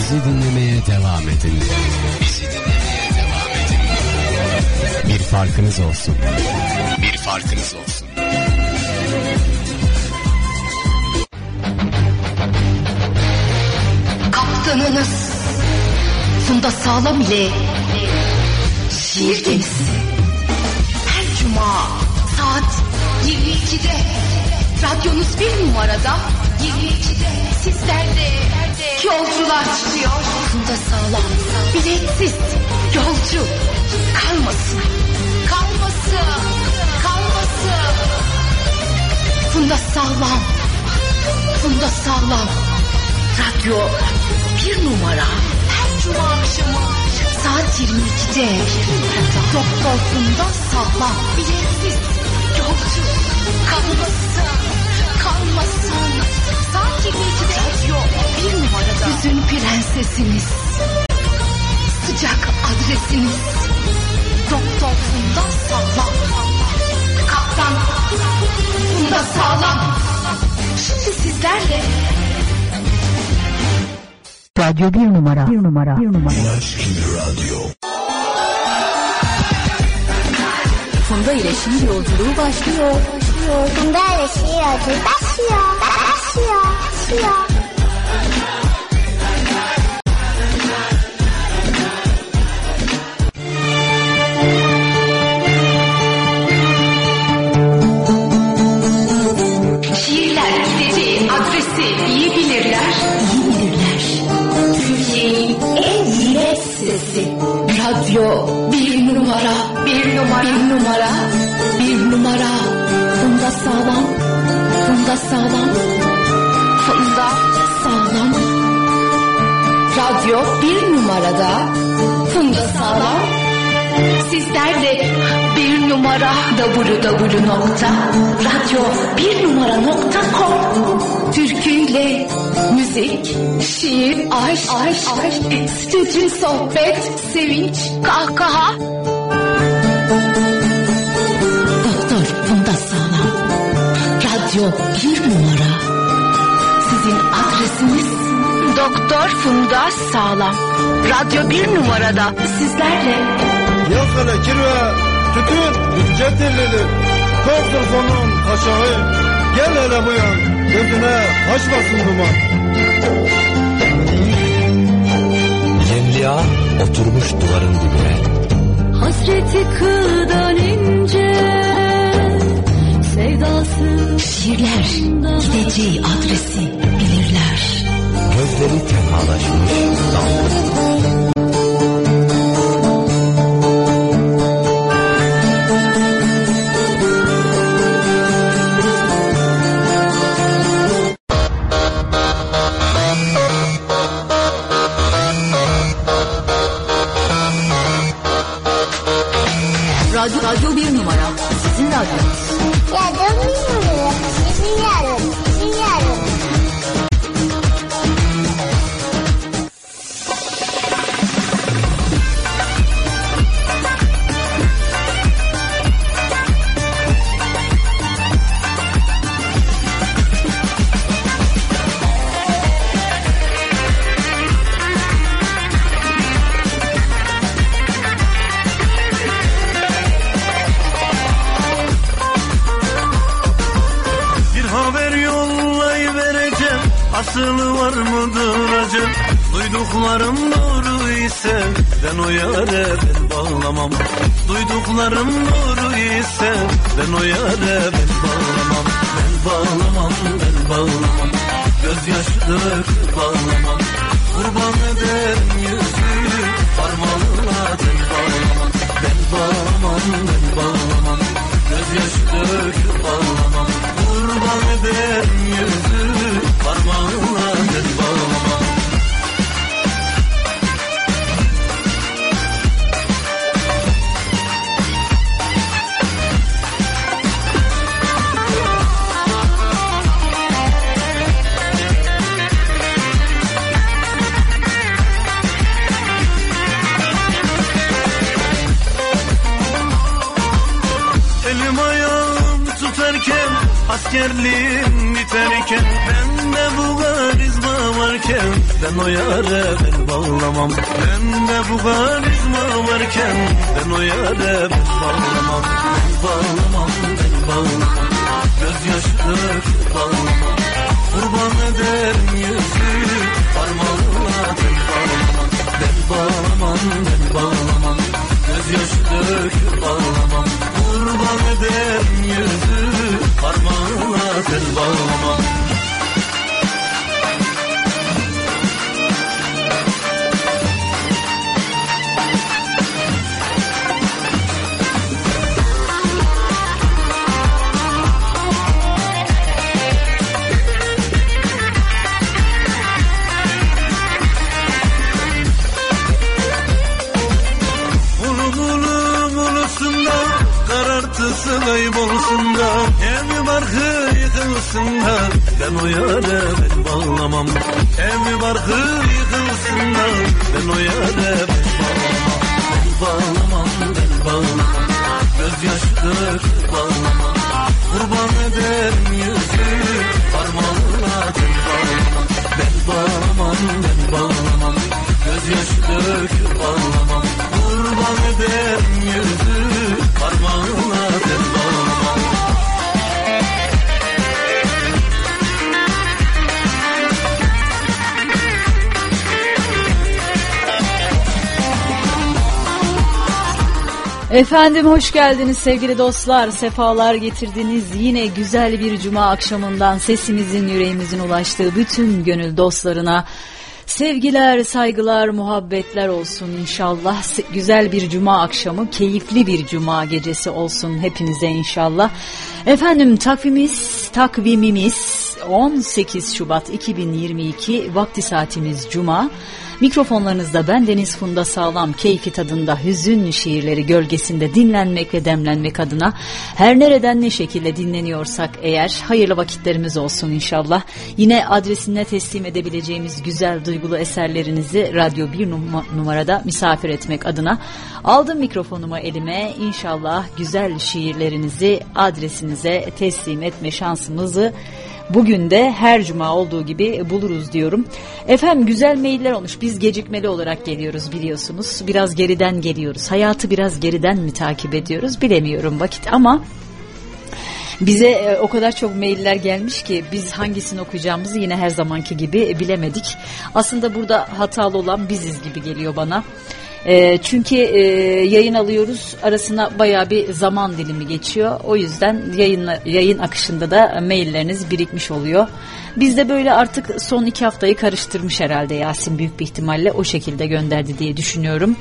Bizi dinlemeye devam edin. Bizi dinlemeye devam edin. Bir farkınız olsun. Bir farkınız olsun. Kaptanınız Funda Sağlam ile Şiir Gemisi. Her cuma saat 22'de radyonuz bir numarada 22'de sizlerle yolcular çıkıyor. Funda Sağlam biletsiz yolcu kalmasın. Kalmasın. Kalmasın. Funda Sağlam. Funda Sağlam. Radyo bir numara. Her cuma akşamı saat 22'de Doktor Funda Sağlam biletsiz yolcu kalmasın. Kalmasın. Saat 22'de radyo bir numarada. Hüzün prensesiniz. Sıcak adresiniz. Doktor Funda Sağlam. Kaptan Funda Sağlam. Şimdi sizlerle Radyo bir numara. Bir numara. Bir numara. Radyo. Funda ile şiir yolculuğu başlıyor. Funda ile şiir yolculuğu başlıyor. şiirler gideceği adresi iyi bilirler. Türkiye'nin en zirve sesi. Radyo bir numara. Bir numara. Bir numara. Bir numara. Funda Sağlam. Funda Sağlam. Funda Sağlam. Radyo bir numarada. Funda Sağlam. Sizler de bir numara www.radyo1numara.com. Türküyle müzik, şiir, aşk, stüdyo sohbet, sevinç, kahkaha. Doktor Funda Sağlam. Radyo bir numara. Sizin adresiniz Doktor Funda Sağlam. Radyo bir numarada sizlerle. Yok hele kirve, tütün, ince telleri, mikrofonun aşağı, gel hele bu yan, gözüne kaçmasın duman. Yemliğa oturmuş duvarın dibine. Hasreti kıldan ince, sevdası. Şiirler gideceği adresi bilirler. Gözleri tenhalaşmış dalgın. Radyo bir numara. Sizin radyonuz. Radyo bir numara. Sizin radyonuz. Aslı var mıdır acı? Duyduklarım doğru ise ben o yâre ben bağlamam. Duyduklarım doğru ise ben o yâre ben bağlamam. Ben bağlamam, ben bağlamam. Gözyaşıdır bağlamam. Kurban ederim yüzünü parmağına ben bağlamam. Ben bağlamam, ben bağlamam. Gözyaşıdır bağlamam. Kurban ederim yüzünü parmağına ben bağlamam. Elim ayağım tutarken, askerliğim biterken, bende bu karizma varken ben o yâre bel bağlamam. Bende bu karizma varken ben o yâre bel bağlamam. Bel bağlamam, bel bağlamam, gözyaşı döküp bağlamam. Kurban ederim yüzü parmağına bel bağlamam. Bel bağlamam, bel bağlamam, gözyaşı döküp bağlamam. Kurban ederim yüzü parmağına bel bağlamam. Kaybolsun da evi barkı yıkılsın da ben o yâre bel bağlamam. Evi barkı yıkılsın da ben o yâre bel bağlamam. Bel bağlamam, bel bağlamam, gözyaşı döküp bağlamam. Kurban ederim yüzü parmağına bel bağlamam. Bel bağlamam, bel bağlamam, gözyaşı döküp bağlamam. Kurban ederim yüzü parmağına bel bağlamam. Efendim hoş geldiniz sevgili dostlar, sefalar getirdiniz. Yine güzel bir cuma akşamından sesimizin yüreğimizin ulaştığı bütün gönül dostlarına sevgiler, saygılar, muhabbetler olsun inşallah. Güzel bir cuma akşamı, keyifli bir cuma gecesi olsun hepinize inşallah. Efendim takvimimiz 18 Şubat 2022, vakti saatimiz cuma. Mikrofonlarınızda ben Deniz Funda Sağlam, keyfi tadında hüzün şiirleri gölgesinde dinlenmek ve demlenmek adına her nereden ne şekilde dinleniyorsak eğer hayırlı vakitlerimiz olsun inşallah. Yine adresine teslim edebileceğimiz güzel duygulu eserlerinizi Radyo 1 numarada misafir etmek adına aldım mikrofonumu elime. İnşallah güzel şiirlerinizi adresinize teslim etme şansımızı bugün de her cuma olduğu gibi buluruz diyorum. Efendim güzel mailler olmuş. Biz gecikmeli olarak geliyoruz biliyorsunuz. Biraz geriden geliyoruz. Hayatı biraz geriden mi takip ediyoruz bilemiyorum vakit ama bize o kadar çok mailler gelmiş ki biz hangisini okuyacağımızı yine her zamanki gibi bilemedik. Aslında burada hatalı olan biziz gibi geliyor bana. Çünkü yayın alıyoruz, arasına bayağı bir zaman dilimi geçiyor. O yüzden yayın akışında da mailleriniz birikmiş oluyor. Biz de böyle artık son 2 haftayı karıştırmış herhalde Yasin, büyük bir ihtimalle o şekilde gönderdi diye düşünüyorum.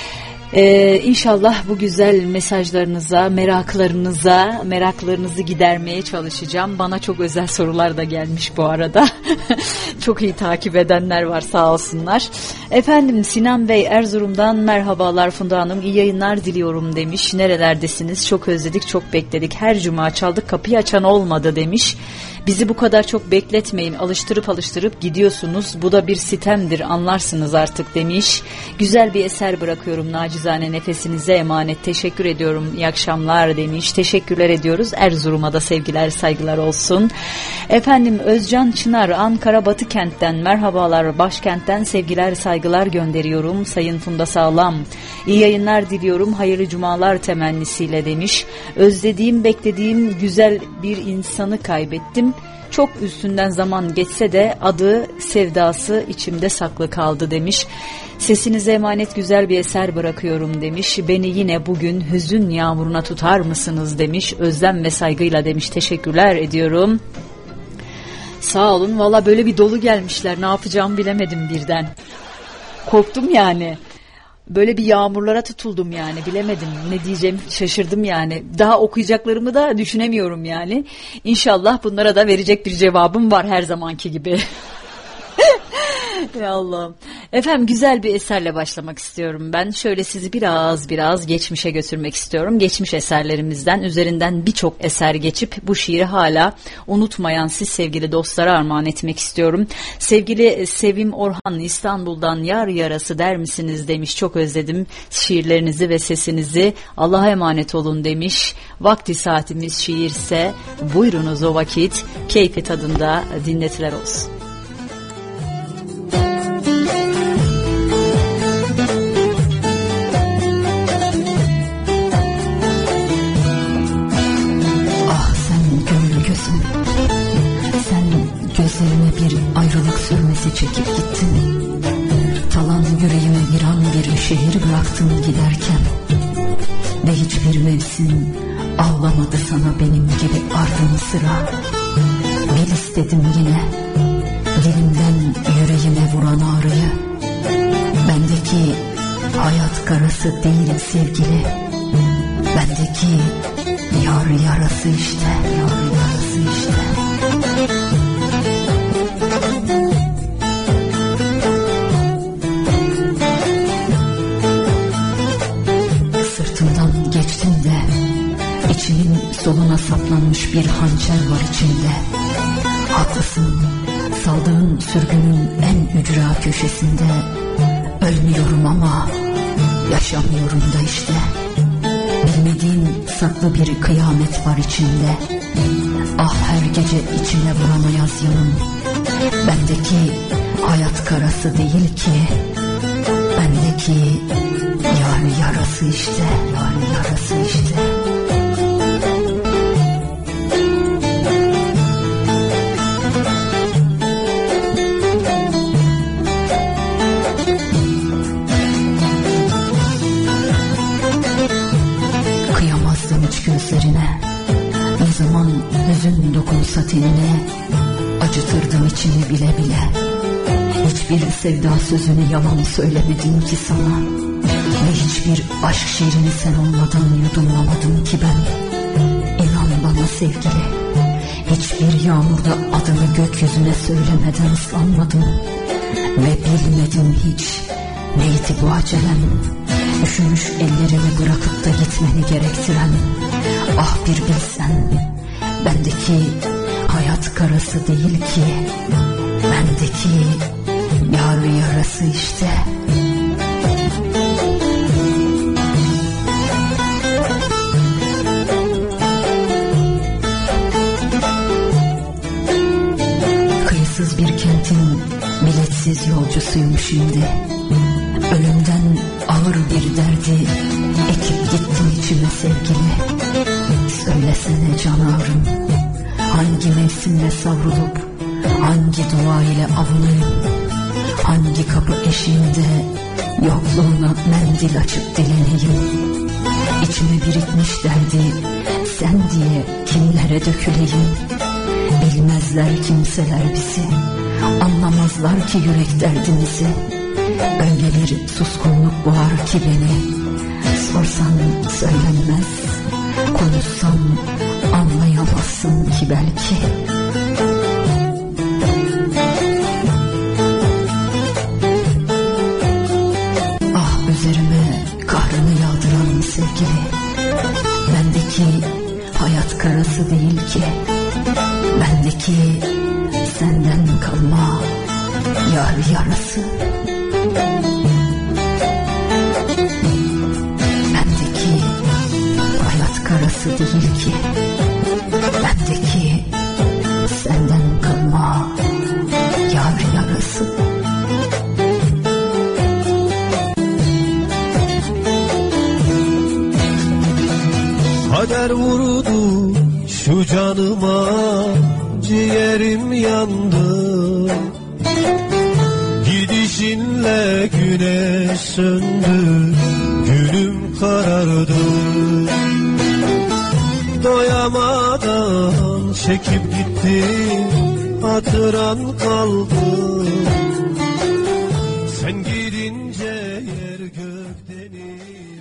İnşallah bu güzel mesajlarınıza, meraklarınızı gidermeye çalışacağım. Bana çok özel sorular da gelmiş bu arada. Çok iyi takip edenler var sağ olsunlar. Efendim Sinan Bey Erzurum'dan merhabalar Funda Hanım, iyi yayınlar diliyorum demiş. Nerelerdesiniz? Çok özledik, çok bekledik. Her cuma çaldık, kapıyı açan olmadı demiş. Bizi bu kadar çok bekletmeyin, alıştırıp gidiyorsunuz. Bu da bir sitemdir, anlarsınız artık demiş. Güzel bir eser bırakıyorum nacizane nefesinize emanet. Teşekkür ediyorum, iyi akşamlar demiş. Teşekkürler ediyoruz. Erzurum'a da sevgiler, saygılar olsun. Efendim Özcan Çınar Ankara Batıkent'ten merhabalar. Başkentten sevgiler, saygılar gönderiyorum. Sayın Funda Sağlam, İyi yayınlar diliyorum. Hayırlı cumalar temennisiyle demiş. Özlediğim, beklediğim güzel bir insanı kaybettim. Çok üstünden zaman geçse de adı, sevdası içimde saklı kaldı demiş. Sesinize emanet güzel bir eser bırakıyorum demiş. Beni yine bugün hüzün yağmuruna tutar mısınız demiş. Özlem ve saygıyla demiş. Teşekkürler ediyorum. Sağ olun. Valla böyle bir dolu gelmişler. Ne yapacağımı bilemedim birden. Korktum yani. Böyle bir yağmurlara tutuldum yani, bilemedim ne diyeceğim, şaşırdım yani. Daha okuyacaklarımı da düşünemiyorum yani. İnşallah bunlara da verecek bir cevabım var her zamanki gibi. Ya Allah'ım. Efendim güzel bir eserle başlamak istiyorum ben. Şöyle sizi biraz geçmişe götürmek istiyorum. Geçmiş eserlerimizden, üzerinden birçok eser geçip bu şiiri hala unutmayan siz sevgili dostlara armağan etmek istiyorum. Sevgili Sevim Orhan İstanbul'dan yar yarası der misiniz demiş. Çok özledim şiirlerinizi ve sesinizi. Allah'a emanet olun demiş. Vakti saatimiz şiirse buyurunuz o vakit. Keyfi tadında dinletiler olsun. hasreti çekip gittin. Talan yüreğime viran bir şehir bıraktın giderken. Ve hiçbir mevsim ağlamadı sana benim gibi ardın sıra. Bil istedim yine dilimden yüreğime vuran ağrıyı. Bendeki hayat karası değil sevgili, bendeki yar yarası işte, yar yarası işte. Sırtımdan geçtin de içimin soluna saplanmış bir hançer var içinde. Haklısın, saldığın sürgünün en ücra köşesinde. Ölmüyorum ama yaşamıyorum da işte. Bilmediğin saklı bir kıyamet var içinde. Ah her gece içime vuran ayaz yanım. Bendeki hayat karası değil ki, bendeki yar yarası işte, yar yarası işte. Gözlerine ne zaman hüzün dokunsa tenine, acıtırdım içini bile bile. Hiçbir sevda sözünü yalan söylemedim ki sana. Ve hiçbir aşk şiirini sen olmadan yudumlamadım ki ben. İnan bana sevgili, hiçbir yağmurda adını gökyüzüne söylemeden ıslanmadım. Ve bilmedim hiç neydi bu acelem. Üşümüş ellerimi bırakıp da gitmeni gerektiren. Ah bir bilsen, bendeki hayat karası değil ki, bendeki yar yarası işte. Kıyısız bir kentin biletsiz yolcusuyum şimdi. Ölümden ağır bir derdi ekip gittim içime sevgili. Söylesene can ağrım, hangi mevsimle savrulup hangi dua ile avunayım, hangi kapı eşiğinde yokluğuna mendil açıp dileneyim. İçime birikmiş derdi sen diye kimlere döküleyim. Bilmezler kimseler bizi, anlamazlar ki yürek derdimizi. Öyle bir suskunluk boğar ki beni, sorsan söylenmez, konuşsam anlayamazsın ki belki. Ah üzerime kahrını yağdıran sevgili, bendeki hayat karası değil ki, bendeki senden kalma yar yarası. Bendeki hayat karası değil ki, bendeki senden kalma yar yarası. Kader vurdu şu canıma, ciğerim yandı. Gidişinle güneş söndü, gülüm karardı. Doyamadan çekip gitti, hatıran kaldı. Sen gidince yer gök deniz.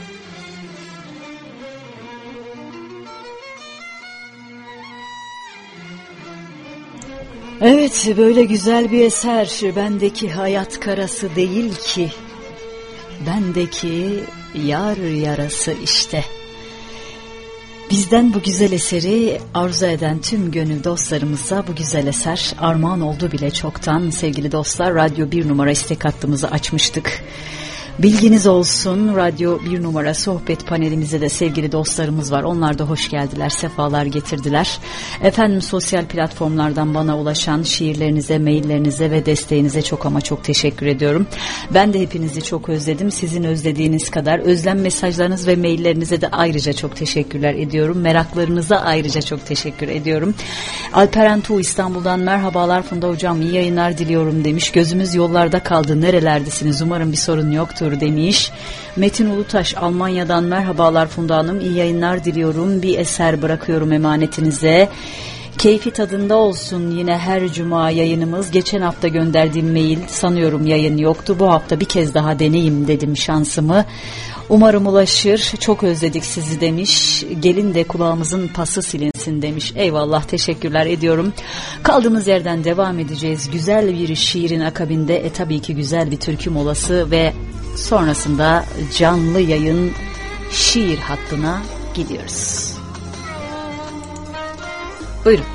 Evet, böyle güzel bir eser. Bendeki hayat karası değil ki, bendeki yar yarası işte. Bizden bu güzel eseri arzu eden tüm gönül dostlarımıza bu güzel eser armağan oldu bile çoktan sevgili dostlar. Radyo 1 numara istek hattımızı açmıştık. Bilginiz olsun, Radyo 1 numara sohbet panelimizde de sevgili dostlarımız var. Onlar da hoş geldiler, sefalar getirdiler. Efendim, sosyal platformlardan bana ulaşan şiirlerinize, maillerinize ve desteğinize çok ama çok teşekkür ediyorum. Ben de hepinizi çok özledim. Sizin özlediğiniz kadar özlem mesajlarınız ve maillerinize de ayrıca çok teşekkürler ediyorum. Meraklarınıza ayrıca çok teşekkür ediyorum. Alperen Tuğ İstanbul'dan merhabalar Funda Hocam, iyi yayınlar diliyorum demiş. Gözümüz yollarda kaldı, nerelerdesiniz, umarım bir sorun yoktur demiş. Metin Ulutaş Almanya'dan merhabalar Funda Hanım, iyi yayınlar diliyorum. Bir eser bırakıyorum emanetinize. Keyfi tadında olsun yine her cuma yayınımız. Geçen hafta gönderdiğim mail sanıyorum yayın yoktu. Bu hafta bir kez daha deneyim dedim şansımı. Umarım ulaşır. Çok özledik sizi demiş. Gelin de kulağımızın pası silinsin demiş. Eyvallah, teşekkürler ediyorum. Kaldığımız yerden devam edeceğiz. Güzel bir şiirin akabinde tabii ki güzel bir türkü molası ve sonrasında canlı yayın şiir hattına gidiyoruz. Buyurun.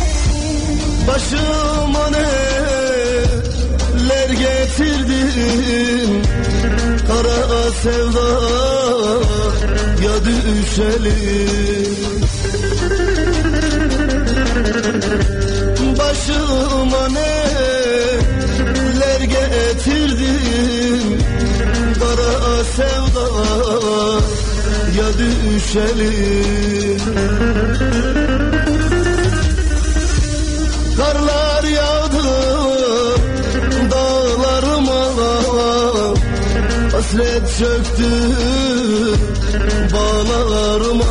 Başıma neler getirdi Kara sevda ya düşelim. Başıma neler getirdim, kara sevda ya düşelim. Karlar yağdı dağlarıma, hasret çöktü bağlarıma.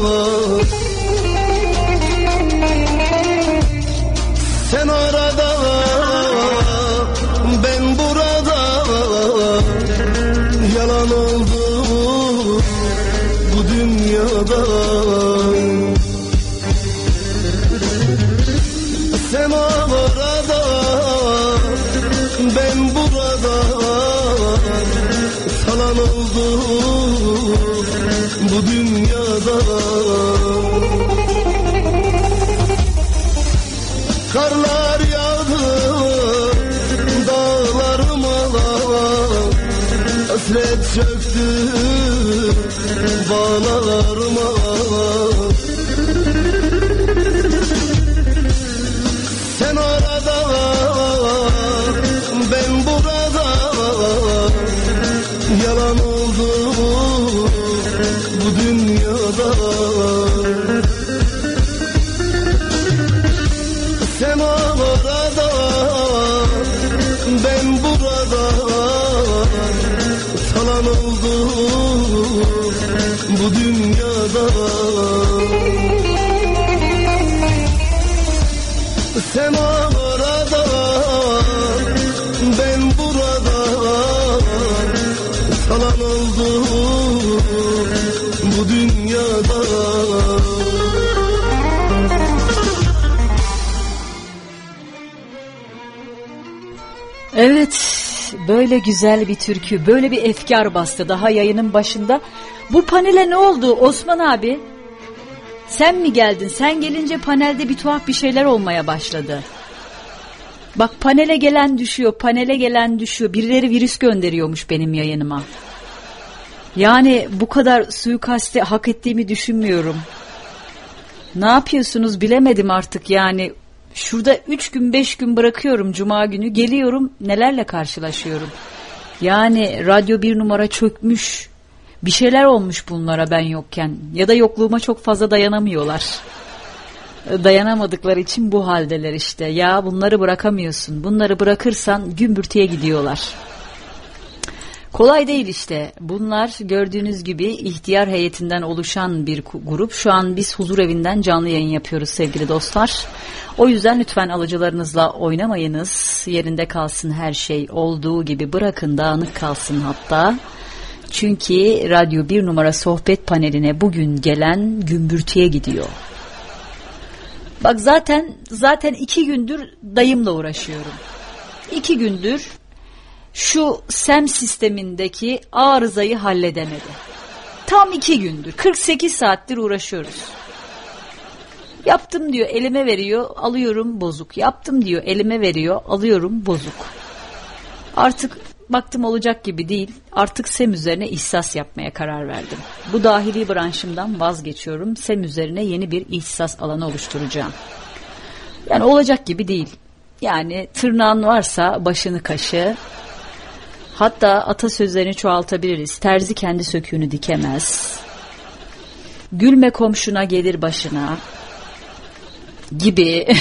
Sen orada, ben burada, yalan oldu bu dünyada. Sen orada, ben burada, yalan oldu bu dünyada. Karlar yağdı dağlarıma, hasret çöktü bağlarıma. Sen orada, ben burada, yalan oldu bu dünyada. Sen orada, ben burada, yalan oldu bu dünyada. Sen orada, ben burada, yalan oldu bu dünyada. Evet, böyle güzel bir türkü, böyle bir efkar bastı daha yayının başında. Bu panele ne oldu Osman abi? Sen mi geldin? Sen gelince panelde bir tuhaf bir şeyler olmaya başladı. Bak, panele gelen düşüyor, panele gelen düşüyor. Birileri virüs gönderiyormuş benim yayınıma. Yani bu kadar suikasti hak ettiğimi düşünmüyorum. Ne yapıyorsunuz bilemedim artık yani. Şurada 3 gün 5 gün bırakıyorum, cuma günü geliyorum, nelerle karşılaşıyorum. Yani radyo 1 numara çökmüş. Bir şeyler olmuş bunlara ben yokken. Ya da yokluğuma çok fazla dayanamıyorlar. Dayanamadıkları için bu haldeler işte. Ya bunları bırakamıyorsun. Bunları bırakırsan gümbürtüye gidiyorlar. Kolay değil işte. Bunlar gördüğünüz gibi ihtiyar heyetinden oluşan bir grup. Şu an biz huzur evinden canlı yayın yapıyoruz sevgili dostlar. O yüzden lütfen alıcılarınızla oynamayınız. Yerinde kalsın her şey, olduğu gibi bırakın, dağınık kalsın hatta. Çünkü Radyo 1 numara sohbet paneline bugün gelen gümbürtüye gidiyor. Bak zaten 2 gündür dayımla uğraşıyorum. 2 gündür şu SEM sistemindeki arızayı halledemedi. Tam 2 gündür, 48 saattir uğraşıyoruz. Yaptım diyor, elime veriyor, alıyorum bozuk. Yaptım diyor, elime veriyor, alıyorum bozuk. Artık baktım olacak gibi değil. Artık SEM üzerine ihsas yapmaya karar verdim. Bu dahili branşımdan vazgeçiyorum. SEM üzerine yeni bir ihsas alanı oluşturacağım. Yani olacak gibi değil. Yani tırnağın varsa başını kaşı. Hatta atasözlerini çoğaltabiliriz. Terzi kendi söküğünü dikemez. Gülme komşuna gelir başına gibi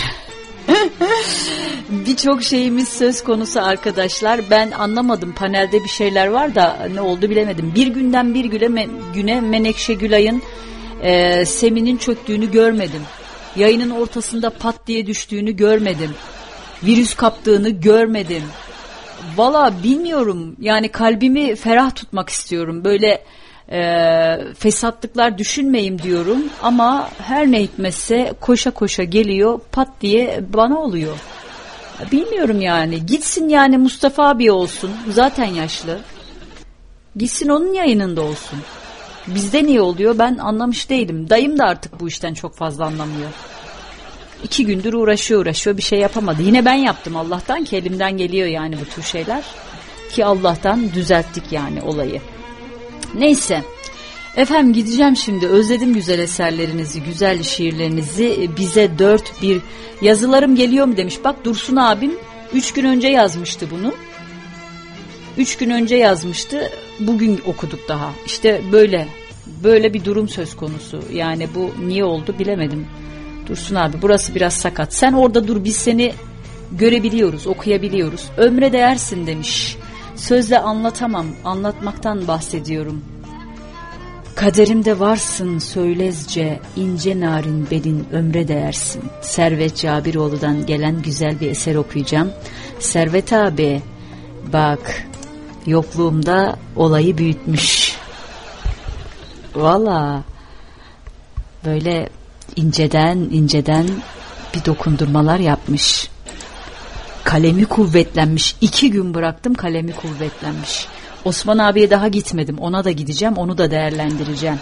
birçok şeyimiz söz konusu arkadaşlar. Ben anlamadım, panelde bir şeyler var da ne oldu bilemedim. Bir günden bir güne Menekşe Gülay'ın Sem'inin çöktüğünü görmedim. Yayının ortasında pat diye düştüğünü görmedim. Virüs kaptığını görmedim. Valla bilmiyorum, yani kalbimi ferah tutmak istiyorum. Böyle fesatlıklar düşünmeyeyim diyorum ama her ne hikmetse koşa koşa geliyor, pat diye bana oluyor. Bilmiyorum yani, gitsin yani Mustafa abi olsun, zaten yaşlı, gitsin onun yayınında olsun. Bizde niye oluyor ben anlamış değilim. Dayım da artık bu işten çok fazla anlamıyor. 2 gündür uğraşıyor bir şey yapamadı. Yine ben yaptım Allah'tan ki, elimden geliyor yani bu tür şeyler. ki Allah'tan düzelttik yani olayı. Neyse. Efendim gideceğim şimdi. Özledim güzel eserlerinizi, güzel şiirlerinizi. Bize 4 bir yazılarım geliyor mu demiş. Bak Dursun abim 3 gün önce yazmıştı bunu. 3 gün önce yazmıştı. Bugün okuduk daha. İşte böyle bir durum söz konusu. Yani bu niye oldu bilemedim. Dursun abi burası biraz sakat. Sen orada dur, biz seni görebiliyoruz, okuyabiliyoruz. Ömre değersin demiş. Sözle anlatamam, anlatmaktan bahsediyorum. Kaderimde varsın söylezce, ince narin belin ömre değersin. Servet Cabiroğlu'dan gelen güzel bir eser okuyacağım. Servet abi bak, yokluğumda olayı büyütmüş. Valla böyle inceden bir dokundurmalar yapmış. Kalemi kuvvetlenmiş. 2 gün bıraktım, kalemi kuvvetlenmiş. Osman abiye daha gitmedim. Ona da gideceğim. Onu da değerlendireceğim.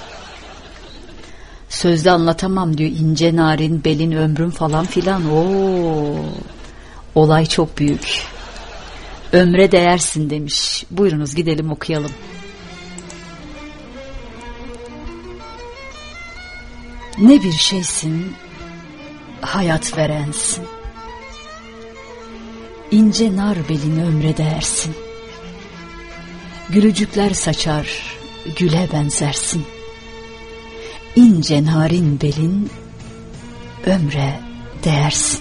Sözde anlatamam diyor. İnce narin belin ömrüm falan filan. Olay çok büyük. Ömre değersin demiş. Buyurunuz gidelim okuyalım. Ne bir şeysin, hayat verensin. İnce nar belin ömre değersin. Gülücükler saçar, güle benzersin. İnce narin belin ömre değersin.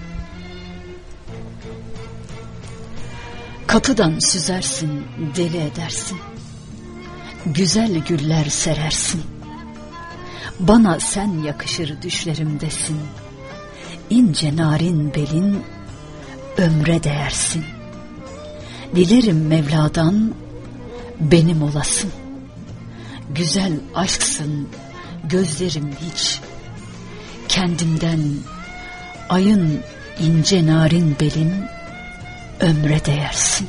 Kapıdan süzersin, deli edersin. Güzel güller serersin. Bana sen yakışır düşlerimdesin. İnce narin belin ömre değersin. Dilerim Mevla'dan benim olasın. Güzel aşksın gözlerim hiç. Kendimden ayın ince narin belin ömre değersin.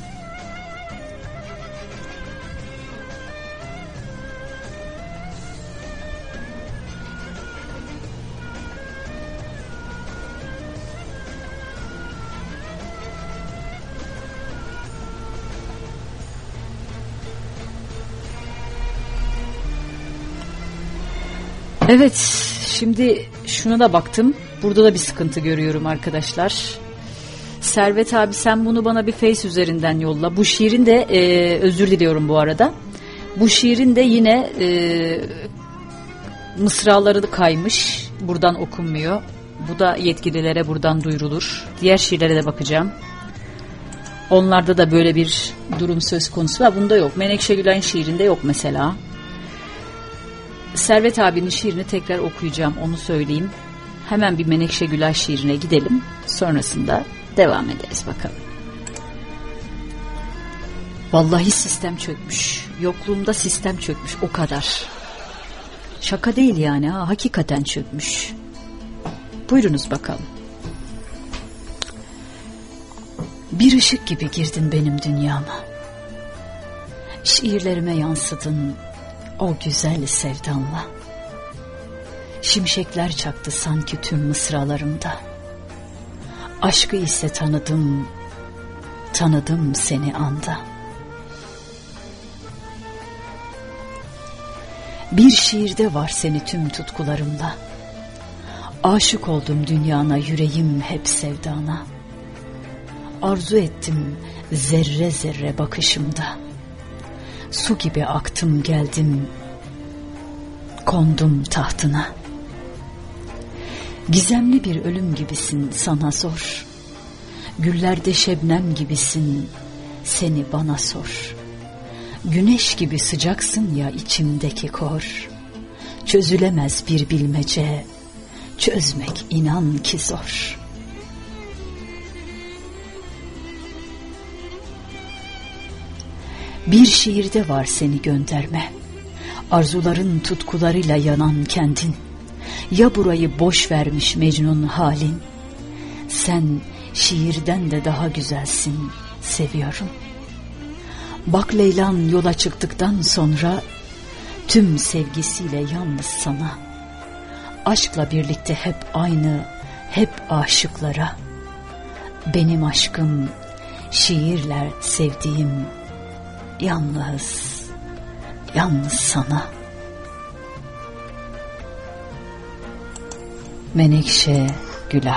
Evet, şimdi şuna da baktım. Burada da bir sıkıntı görüyorum arkadaşlar. Servet abi sen bunu bana bir Face üzerinden yolla. Bu şiirin de özür diliyorum bu arada. Bu şiirin de yine mısraları da kaymış. Buradan okunmuyor. Bu da yetkililere buradan duyurulur. Diğer şiirlere de bakacağım. Onlarda da böyle bir durum söz konusu var. Bunda yok. Menekşe Gülen şiirinde yok mesela. Servet abinin şiirini tekrar okuyacağım, onu söyleyeyim. Hemen bir Menekşe Gülay şiirine gidelim. Sonrasında devam ederiz bakalım. Vallahi sistem çökmüş. Yokluğumda sistem çökmüş, o kadar. Şaka değil yani, hakikaten çökmüş. Buyurunuz bakalım. Bir ışık gibi girdin benim dünyama. Şiirlerime yansıdın o güzel sevdanla. Şimşekler çaktı sanki tüm mısralarımda. Aşkı ise tanıdım seni anda. Bir şiirde var seni tüm tutkularımla. Aşık oldum dünyana, yüreğim hep sevdana. Arzu ettim zerre zerre bakışımda. Su gibi aktım geldim, kondum tahtına. Gizemli bir ölüm gibisin sana zor. Güllerde şebnem gibisin, seni bana sor. Güneş gibi sıcaksın ya içimdeki kor. Çözülemez bir bilmece, çözmek inan ki zor. Bir şiirde var seni gönderme. Arzuların tutkularıyla yanan kendin. Ya burayı boş vermiş Mecnun halin. Sen şiirden de daha güzelsin, seviyorum. Bak Leylan yola çıktıktan sonra tüm sevgisiyle yalnız sana. Aşkla birlikte hep aynı, hep aşıklara. Benim aşkım şiirler sevdiğim yalnız sana. Menekşe Gülay.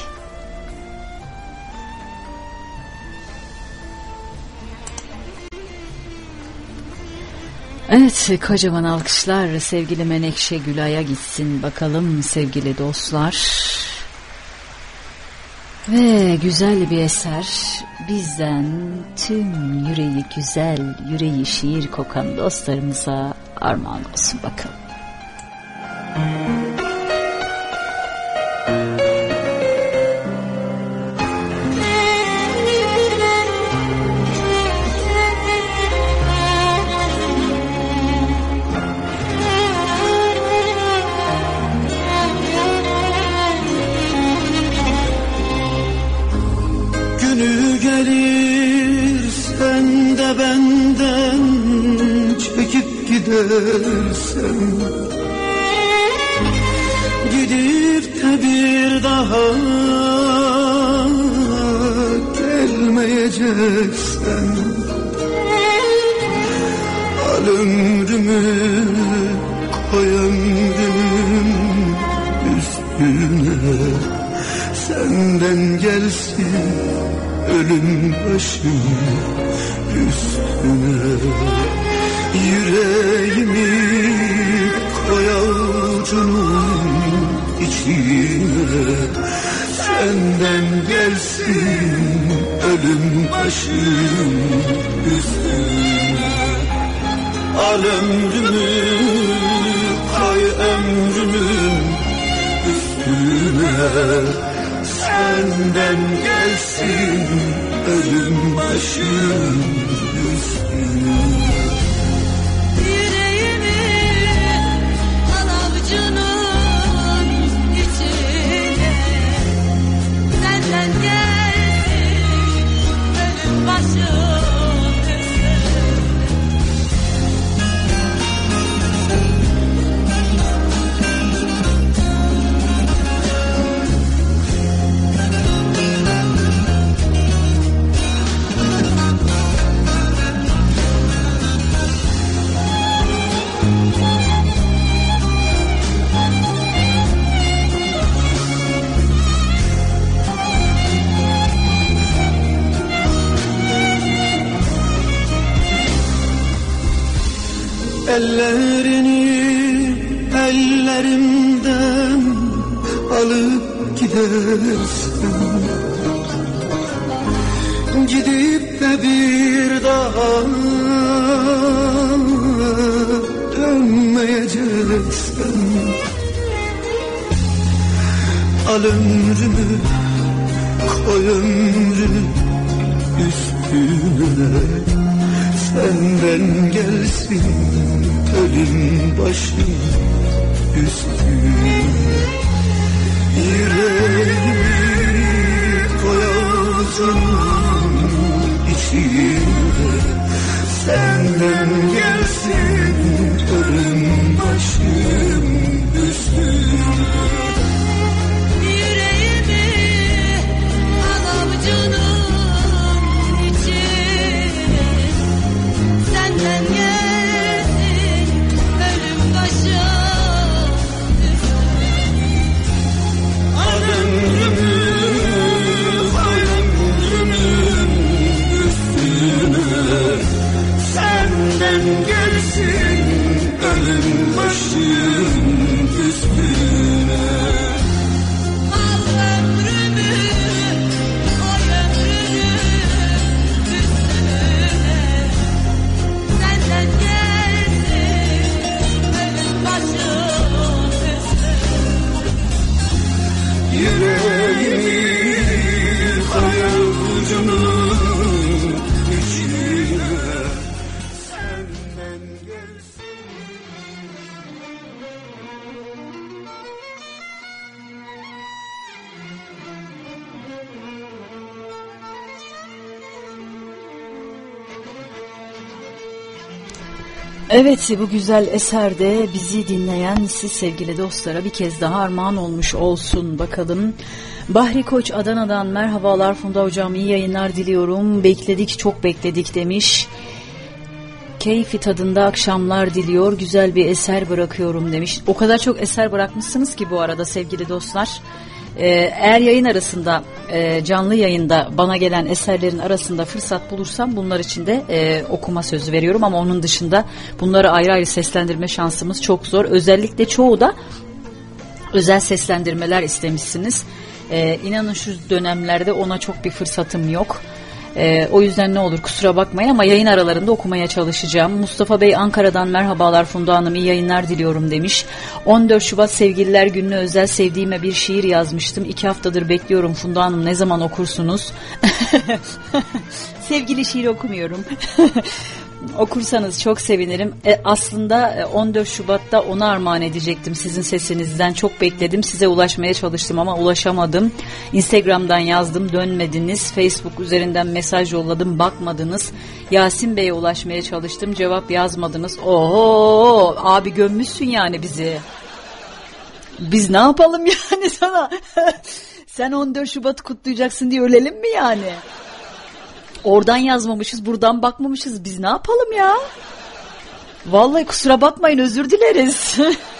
Evet, kocaman alkışlar sevgili Menekşe Gülay'a gitsin bakalım sevgili dostlar. Ve güzel bir eser bizden tüm yüreği güzel, yüreği şiir kokan dostlarımıza armağan olsun bakalım. Gidersen gidip de bir daha gelmeyeceksen, al ömrümü koy ömrümün üstüne, senden gelsin ölüm başım üstüne. Yüreğimi koy avucunun içine, senden gelsin ölüm başım üstüne. Al ömrümü koy ömrümün üstüne, senden gelsin ölüm başım üstüne. Ellerini ellerimden alıp gidersen, gidip de bir daha dönmeyeceksen, al ömrümü koy ömrümün üstüne, senden gelsin ölüm başım üstüne. Yüreğimi koy avucunun içine, senden gelsin ölüm başım üstüne. Yüreğimi al avucunun içine, senden gelsin ölüm başım üstüne. Al ömrümü koy ömrümün üstüne, senden gelsin ölüm başım üstüne. Al ömrümü koy ömrümün üstüne, senden gelsin ölüm başım üstüne. Yüreğimi koy avucunun içine, senden gelsin. Evet, bu güzel eserde bizi dinleyen siz sevgili dostlara bir kez daha armağan olmuş olsun bakalım. Bahri Koç Adana'dan merhabalar Funda hocam, iyi yayınlar diliyorum. Bekledik, çok bekledik demiş. keyfi tadında akşamlar diliyor. Güzel bir eser bırakıyorum demiş. O kadar çok eser bırakmışsınız ki bu arada sevgili dostlar. Eğer yayın arasında canlı yayında bana gelen eserlerin arasında fırsat bulursam bunlar için de okuma sözü veriyorum. Ama onun dışında bunları ayrı ayrı seslendirme şansımız çok zor. Özellikle çoğu da özel seslendirmeler istemişsiniz. İnanın şu dönemlerde ona çok bir fırsatım yok. O yüzden ne olur kusura bakmayın ama yayın aralarında okumaya çalışacağım. Mustafa Bey Ankara'dan merhabalar Funda Hanım, iyi yayınlar diliyorum demiş. 14 Şubat Sevgililer Günü'ne özel sevdiğime bir şiir yazmıştım. 2 haftadır bekliyorum Funda Hanım, ne zaman okursunuz? Sevgili şiir okumuyorum. Okursanız çok sevinirim. Aslında 14 Şubat'ta ona armağan edecektim sizin sesinizden. Çok bekledim. Size ulaşmaya çalıştım ama ulaşamadım. Instagram'dan yazdım, dönmediniz. Facebook üzerinden mesaj yolladım, bakmadınız. Yasin Bey'e ulaşmaya çalıştım. Cevap yazmadınız. Oho abi, gömmüşsün yani bizi. Biz ne yapalım yani sana? Sen 14 Şubat'ı kutlayacaksın diye ölelim mi yani? Oradan yazmamışız, buradan bakmamışız. Biz ne yapalım ya? Vallahi kusura bakmayın, özür dileriz.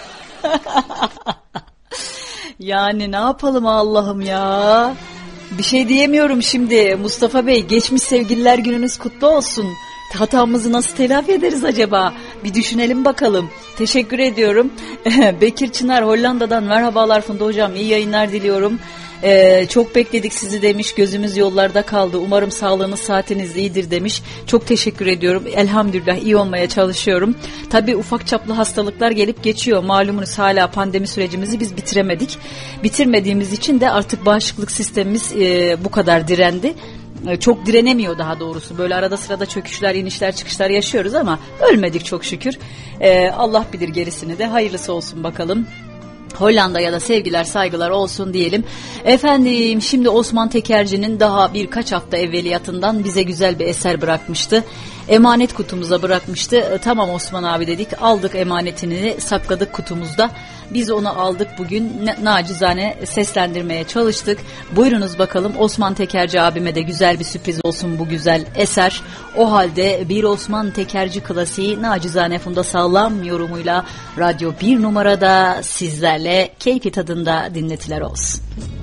Yani ne yapalım Allah'ım ya? Bir şey diyemiyorum şimdi. Mustafa Bey, geçmiş sevgililer gününüz kutlu olsun. Hatamızı nasıl telafi ederiz acaba? Bir düşünelim bakalım. Teşekkür ediyorum. Bekir Çınar Hollanda'dan merhabalar Funda Hocam. İyi yayınlar diliyorum. Çok bekledik sizi demiş. Gözümüz yollarda kaldı. Umarım sağlığınız, saatiniz iyidir demiş. Çok teşekkür ediyorum. Elhamdülillah iyi olmaya çalışıyorum. Tabii ufak çaplı hastalıklar gelip geçiyor. Malumunuz hala pandemi sürecimizi biz bitiremedik. Bitirmediğimiz için de artık bağışıklık sistemimiz bu kadar direndi. Çok direnemiyor daha doğrusu. Böyle arada sırada çöküşler, inişler, çıkışlar yaşıyoruz ama ölmedik çok şükür. Allah bilir gerisini de, hayırlısı olsun bakalım. Hollanda'ya da sevgiler, saygılar olsun diyelim. Efendim, şimdi Osman Tekerci'nin daha birkaç hafta evveliyatından bize güzel bir eser bırakmıştı. Emanet kutumuza bırakmıştı. Tamam Osman abi dedik, aldık emanetini, sakladık kutumuzda. Biz onu aldık bugün, nacizane seslendirmeye çalıştık. Buyurunuz bakalım, Osman Tekerci abime de güzel bir sürpriz olsun bu güzel eser. O halde bir Osman Tekerci klasiği nacizane Funda Sağlam yorumuyla Radyo 1 numarada sizlerle keyfi tadında dinletiler olsun.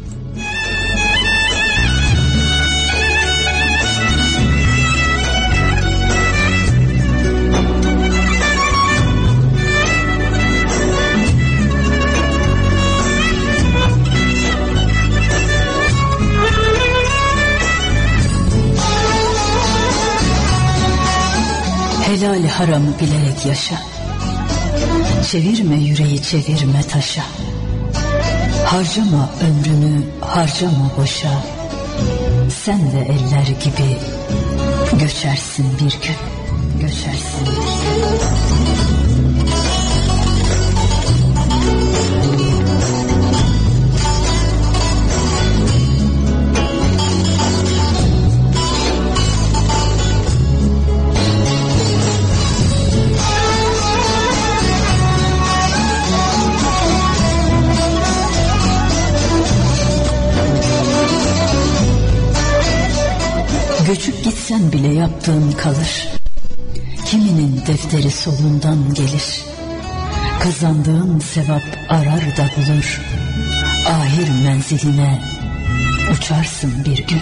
Helal haramı bilerek yaşa. Çevirme yüreği, çevirme taşa. Harcama ömrünü, harcama boşa. Sen de eller gibi göçersin bir gün, göçersin bir gün. Göçüp gitsen bile yaptığın kalır. Kiminin defteri solundan gelir. Kazandığın sevap arar da bulur. Ahir menziline uçarsın bir gün.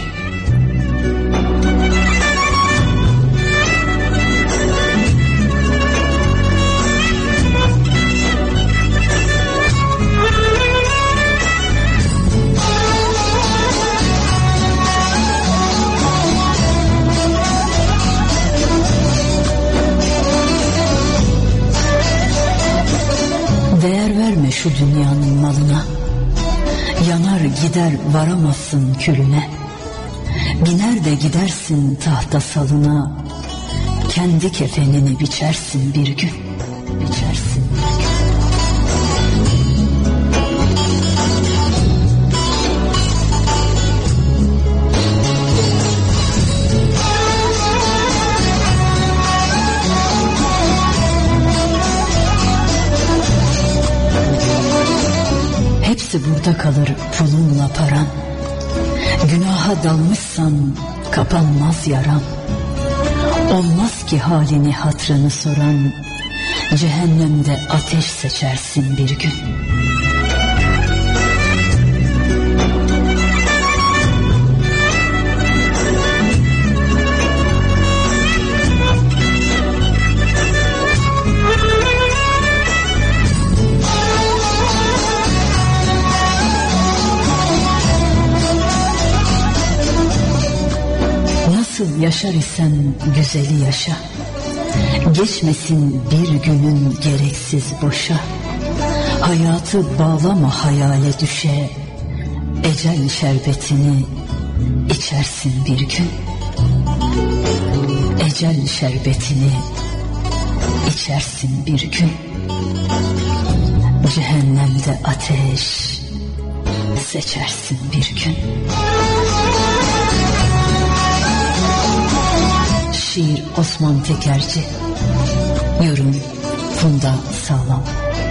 Değer verme şu dünyanın malına. Yanar gider varamazsın külüne. Biner de gidersin tahta salına. Kendi kefenini biçersin bir gün. Biçersin bir gün. Hepsi burada kalır pulunla paran. Günaha dalmışsan kapanmaz yaran. Olmaz ki halini hatrını soran, cehennemde ateş seçersin bir gün. Nasıl yaşar isen güzeli yaşa, geçmesin bir günün gereksiz boşa. Hayatı bağlama hayale düşe, ecel şerbetini içersin bir gün. Ecel şerbetini içersin bir gün. Cehennemde ateş seçersin bir gün. Şiir Osman Tekerci, yorum Funda Sağlam.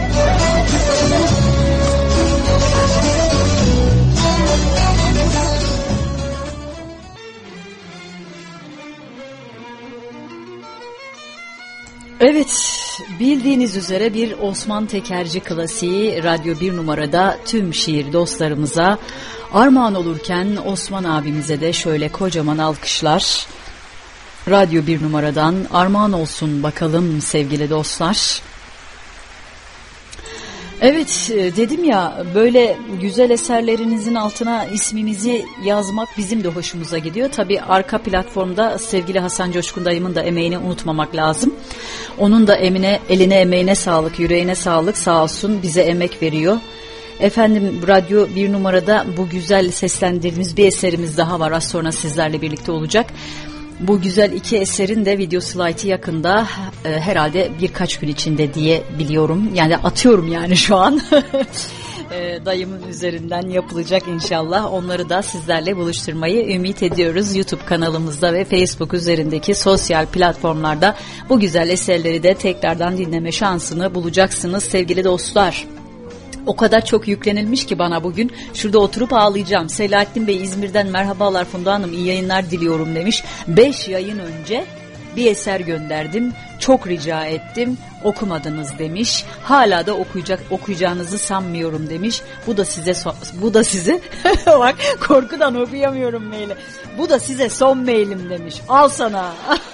Evet, bildiğiniz üzere bir Osman Tekerci klasiği Radyo 1 numarada tüm şiir dostlarımıza armağan olurken Osman abimize de şöyle kocaman alkışlar. Radyo 1 numaradan armağan olsun bakalım sevgili dostlar. Evet, dedim ya, böyle güzel eserlerinizin altına ismimizi yazmak bizim de hoşumuza gidiyor. Tabii arka platformda sevgili Hasan Coşkun dayımın da emeğini unutmamak lazım. Onun da eline emeğine sağlık, yüreğine sağlık, sağ olsun bize emek veriyor. Efendim, Radyo 1 numarada bu güzel seslendirdiğimiz bir eserimiz daha var, az sonra sizlerle birlikte olacak. Bu güzel iki eserin de video slaytı yakında, herhalde birkaç gün içinde diye biliyorum. Yani atıyorum yani şu an. Dayımın üzerinden yapılacak inşallah. Onları da sizlerle buluşturmayı ümit ediyoruz. YouTube kanalımızda ve Facebook üzerindeki sosyal platformlarda bu güzel eserleri de tekrardan dinleme şansını bulacaksınız sevgili dostlar. O kadar çok yüklenilmiş ki bana bugün. Şurada oturup ağlayacağım. Selahattin Bey İzmir'den merhabalar Funda Hanım, iyi yayınlar diliyorum demiş. 5 yayın önce bir eser gönderdim. Çok rica ettim. Okumadınız demiş. Hala da okuyacağınızı sanmıyorum demiş. Bu da size bak, korkudan okuyamıyorum maili. Bu da size son mailim demiş. Al sana.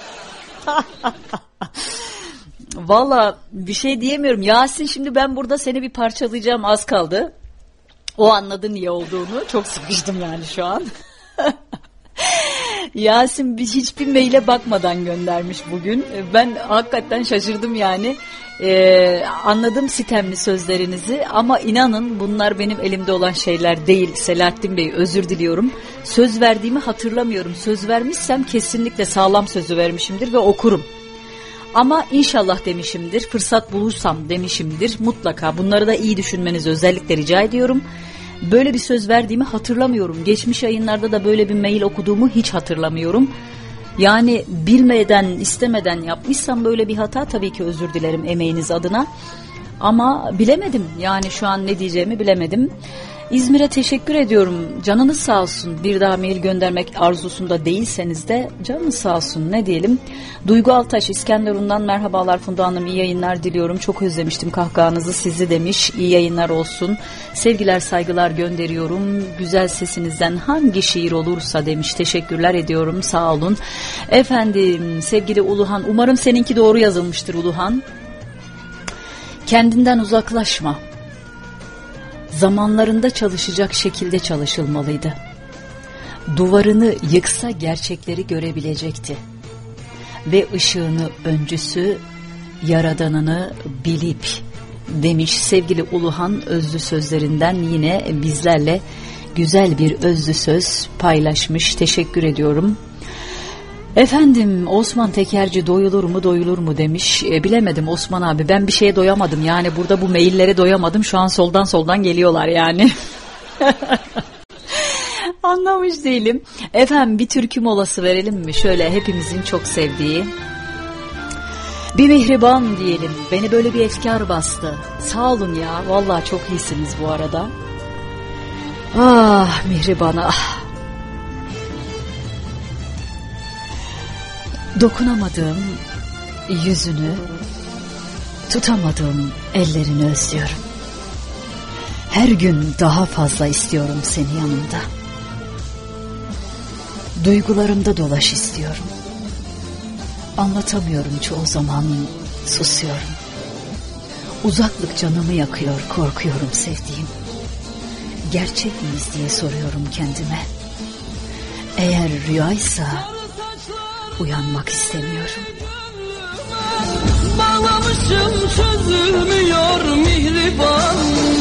Valla bir şey diyemiyorum. Yasin, şimdi ben burada seni bir parçalayacağım, az kaldı. O anladı niye olduğunu. Çok sıkıştım yani şu an. Yasin hiçbir maile bakmadan göndermiş bugün. Ben hakikaten şaşırdım yani. Anladım sitemli sözlerinizi ama inanın bunlar benim elimde olan şeyler değil. Selahattin Bey, özür diliyorum. Söz verdiğimi hatırlamıyorum. Söz vermişsem kesinlikle sağlam sözü vermişimdir ve okurum. Ama inşallah demişimdir, fırsat bulursam demişimdir. Mutlaka bunları da iyi düşünmenizi özellikle rica ediyorum. Böyle bir söz verdiğimi hatırlamıyorum. Geçmiş yayınlarda da böyle bir mail okuduğumu hiç hatırlamıyorum. Yani bilmeden, istemeden yapmışsam böyle bir hata, tabii ki özür dilerim emeğiniz adına. Ama bilemedim, yani şu an ne diyeceğimi bilemedim. İzmir'e teşekkür ediyorum. Canınız sağ olsun. Bir daha mail göndermek arzusunda değilseniz de canınız sağ olsun, ne diyelim. Duygu Altaş İskenderun'dan merhabalar Funda Hanım, iyi yayınlar diliyorum. Çok özlemiştim kahkahanızı sizi demiş. İyi yayınlar olsun. Sevgiler saygılar gönderiyorum. Güzel sesinizden hangi şiir olursa demiş. Teşekkürler ediyorum, sağ olun. Efendim sevgili Uluhan, umarım seninki doğru yazılmıştır Uluhan. Kendinden uzaklaşma. Zamanlarında çalışacak şekilde çalışılmalıydı. Duvarını yıksa gerçekleri görebilecekti. Ve ışığını öncüsü, yaradanını bilip demiş sevgili Uluhan, özlü sözlerinden yine bizlerle güzel bir özlü söz paylaşmış. Teşekkür ediyorum. Efendim Osman Tekerci doyulur mu demiş. Bilemedim Osman abi, ben bir şeye doyamadım yani, burada bu maillere doyamadım, şu an soldan geliyorlar yani. Anlamış değilim. Efendim bir türkü molası verelim mi? Şöyle hepimizin çok sevdiği. Bir mihriban diyelim. Beni böyle bir efkar bastı. Sağ olun ya, vallahi çok iyisiniz bu arada. Ah mihriban ah. Dokunamadığım yüzünü, tutamadığım ellerini özlüyorum. Her gün daha fazla istiyorum seni yanımda. Duygularımda dolaş istiyorum. Anlatamıyorum çoğu zaman, susuyorum. Uzaklık canımı yakıyor, korkuyorum sevdiğim. Gerçek miyiz diye soruyorum kendime. Eğer rüyaysa uyanmak istemiyorum. Bağlamışım çözülmüyor mihriban,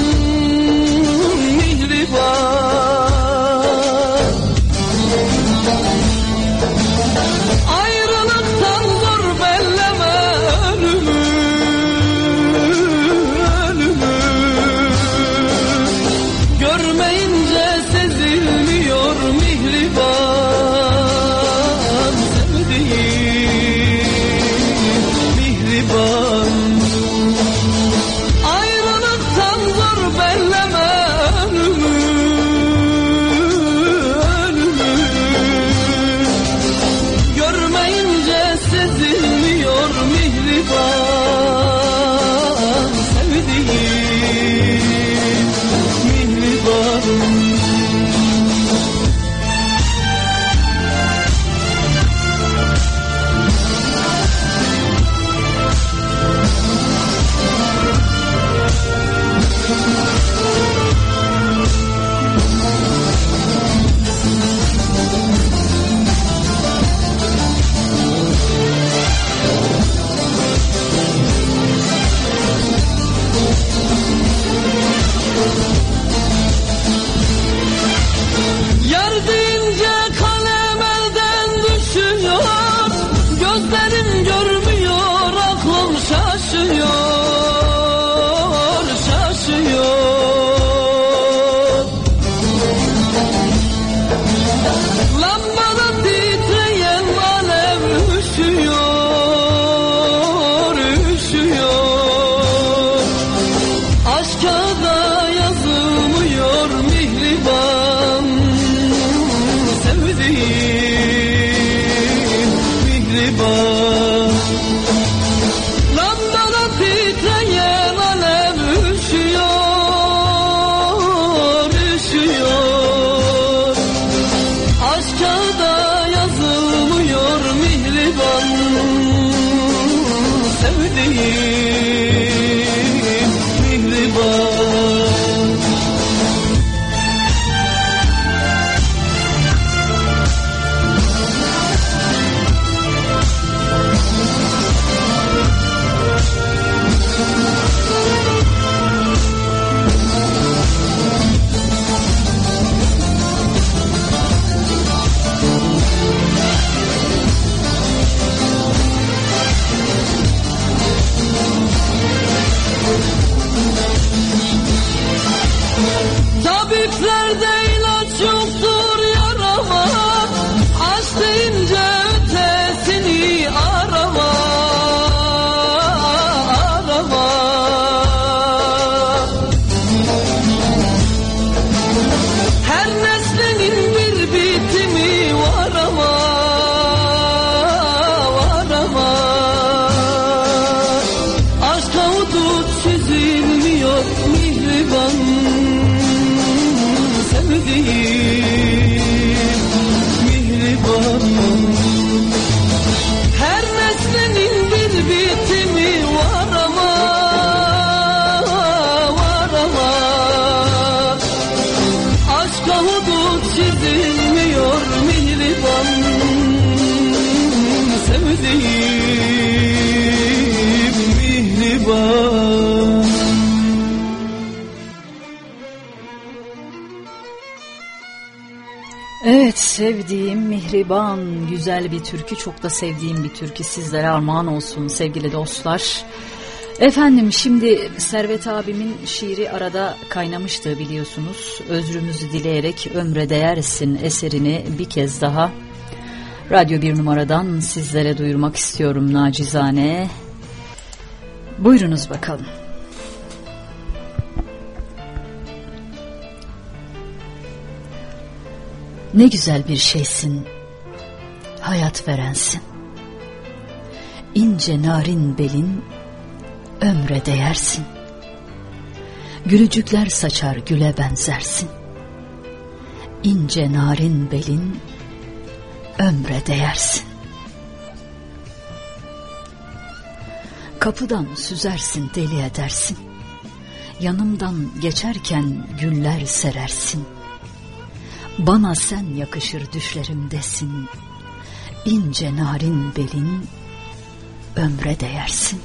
mihriban. Ayrılıktan zor belleme ölümü, ölümü. Görmeyince sezilmiyor mihriban. Ayrılıktan zor belleme ölümü, ölümü. Görmeyince sezilmiyor mihriban sevdiğim, mihriban. Yar deyince kalem elden düşüyor, gözlerim görmüyor, aklım şaşıyor, şaşıyor. Lambada titreyen alev üşüyor, üşüyor. Aşka da yazılmıyor mihriban sevdiğim, mihriban. Lambada titreyen alev üşüyor, üşüyor. Aşka da yazılmıyor mihriban sevdiğim, mihriban. Tabiplerde ilaç yoktur yarama, aşk deyince ötesini arama, arama. Her neslinin bir bitimi var ama, var ama. Aşka hudut çizilmiyor mihriban sevdiğim, mihriban. Her neslinin bir bitimi var ama, var ama. Aşka hudut çizilmiyor mihriban sevdiğim, mihriban. Evet, sevdiğim mihriban, güzel bir türkü, çok da sevdiğim bir türkü, sizlere armağan olsun sevgili dostlar. Efendim, şimdi Servet abimin şiiri arada kaynamıştı biliyorsunuz. Özrümüzü dileyerek ömre değersin eserini bir kez daha Radyo 1 numaradan sizlere duyurmak istiyorum nacizane. Buyurunuz bakalım. Ne güzel bir şeysin, hayat verensin. İnce narin belin, ömre değersin. Gülücükler saçar güle benzersin. İnce narin belin, ömre değersin. Kapıdan süzersin, deli edersin. Yanımdan geçerken güller serersin. Bana sen yakışır düşlerimdesin. İnce narin belin, ömre değersin.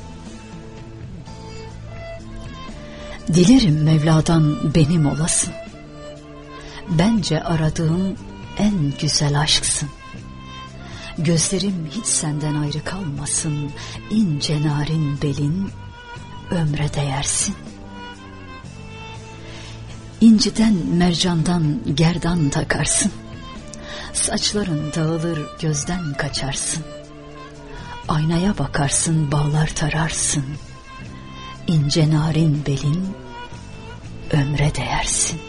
Dilerim Mevla'dan benim olasın. Bence aradığım en güzel aşksın. Gözlerim hiç senden ayrı kalmasın. İnce narin belin, ömre değersin. İnciden mercandan gerdan takarsın. Saçların dağılır gözden kaçarsın. Aynaya bakarsın bağlar tararsın. İnce narin belin, ömre değersin.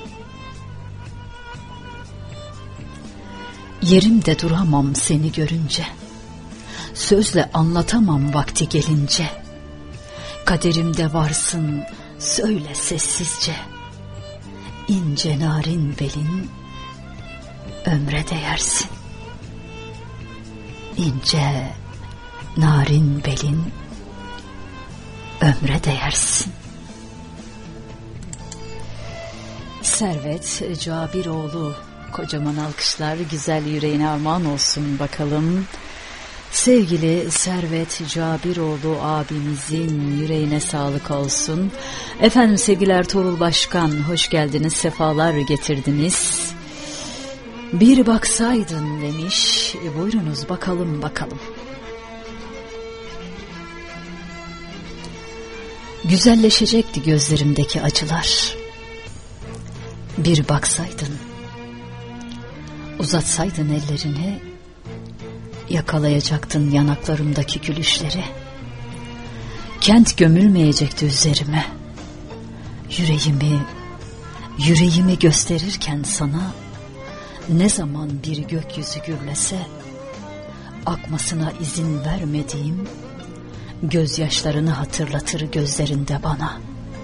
Yerimde duramam seni görünce. Sözle anlatamam vakti gelince. Kaderimde varsın söyle sessizce. İnce narin belin, ömre değersin. İnce narin belin, ömre değersin. Servet Cabiroğlu, kocaman alkışlar güzel yüreğine armağan olsun bakalım. Sevgili Servet Cabiroğlu abimizin yüreğine sağlık olsun. Efendim sevgili Ertuğrul Başkan, hoş geldiniz, sefalar getirdiniz. Bir baksaydın demiş. Buyurunuz bakalım. Güzelleşecekti gözlerimdeki acılar. Bir baksaydın, uzatsaydın ellerini, yakalayacaktın yanaklarımdaki gülüşleri. Kent gömülmeyecekti üzerime. Yüreğimi gösterirken sana, ne zaman bir gökyüzü gürlese, akmasına izin vermediğim gözyaşlarını hatırlatır gözlerinde bana.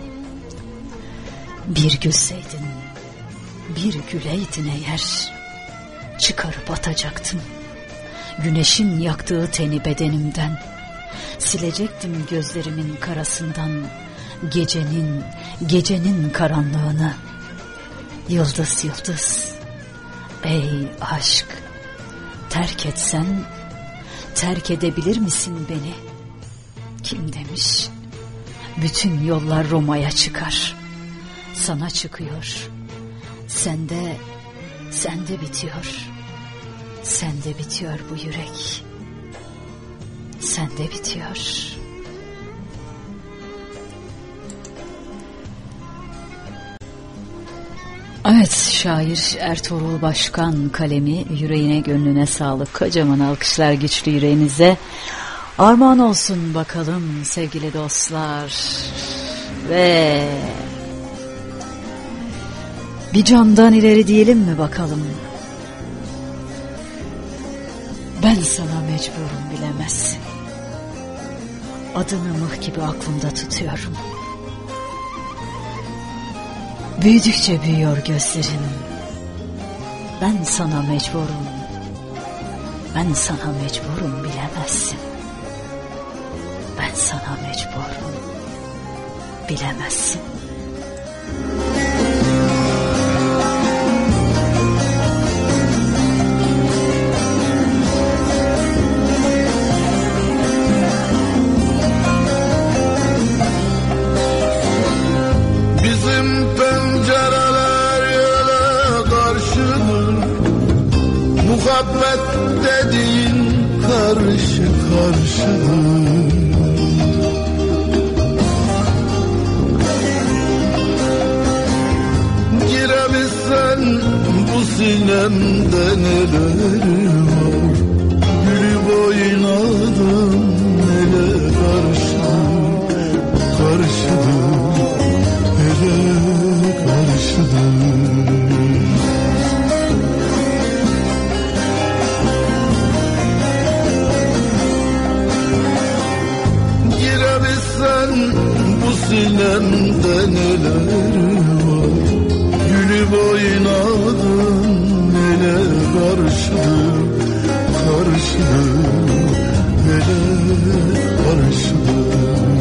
Bir gülseydin, bir güleydin eğer, çıkarıp atacaktım güneşin yaktığı teni bedenimden. Silecektim gözlerimin karasından gecenin karanlığını. Yıldız yıldız, ey aşk, terk etsen terk edebilir misin beni? Kim demiş? Bütün yollar Roma'ya çıkar. Sana çıkıyor. Sende bitiyor. Sende bitiyor bu yürek. Sende bitiyor. Evet, şair Ertuğrul Başkan kalemi, yüreğine gönlüne sağlık. Kocaman alkışlar güçlü yüreğinize armağan olsun bakalım sevgili dostlar. Ve bir candan ileri diyelim mi bakalım? Ben sana mecburum bilemezsin. Adını mıh gibi aklımda tutuyorum. Büyüdükçe büyüyor gözlerim. Ben sana mecburum. Ben sana mecburum bilemezsin. Ben sana mecburum bilemezsin. Bizim pencereler yöle karşıdır. Muhabbet dediğin karşı karşıdır. Girebilsen bu sinemde neler var. Gülüp oynadım neler karşıdır. sinemde neler var. Gülüp oynadın neler karşılık, karşılık, neler karşılık.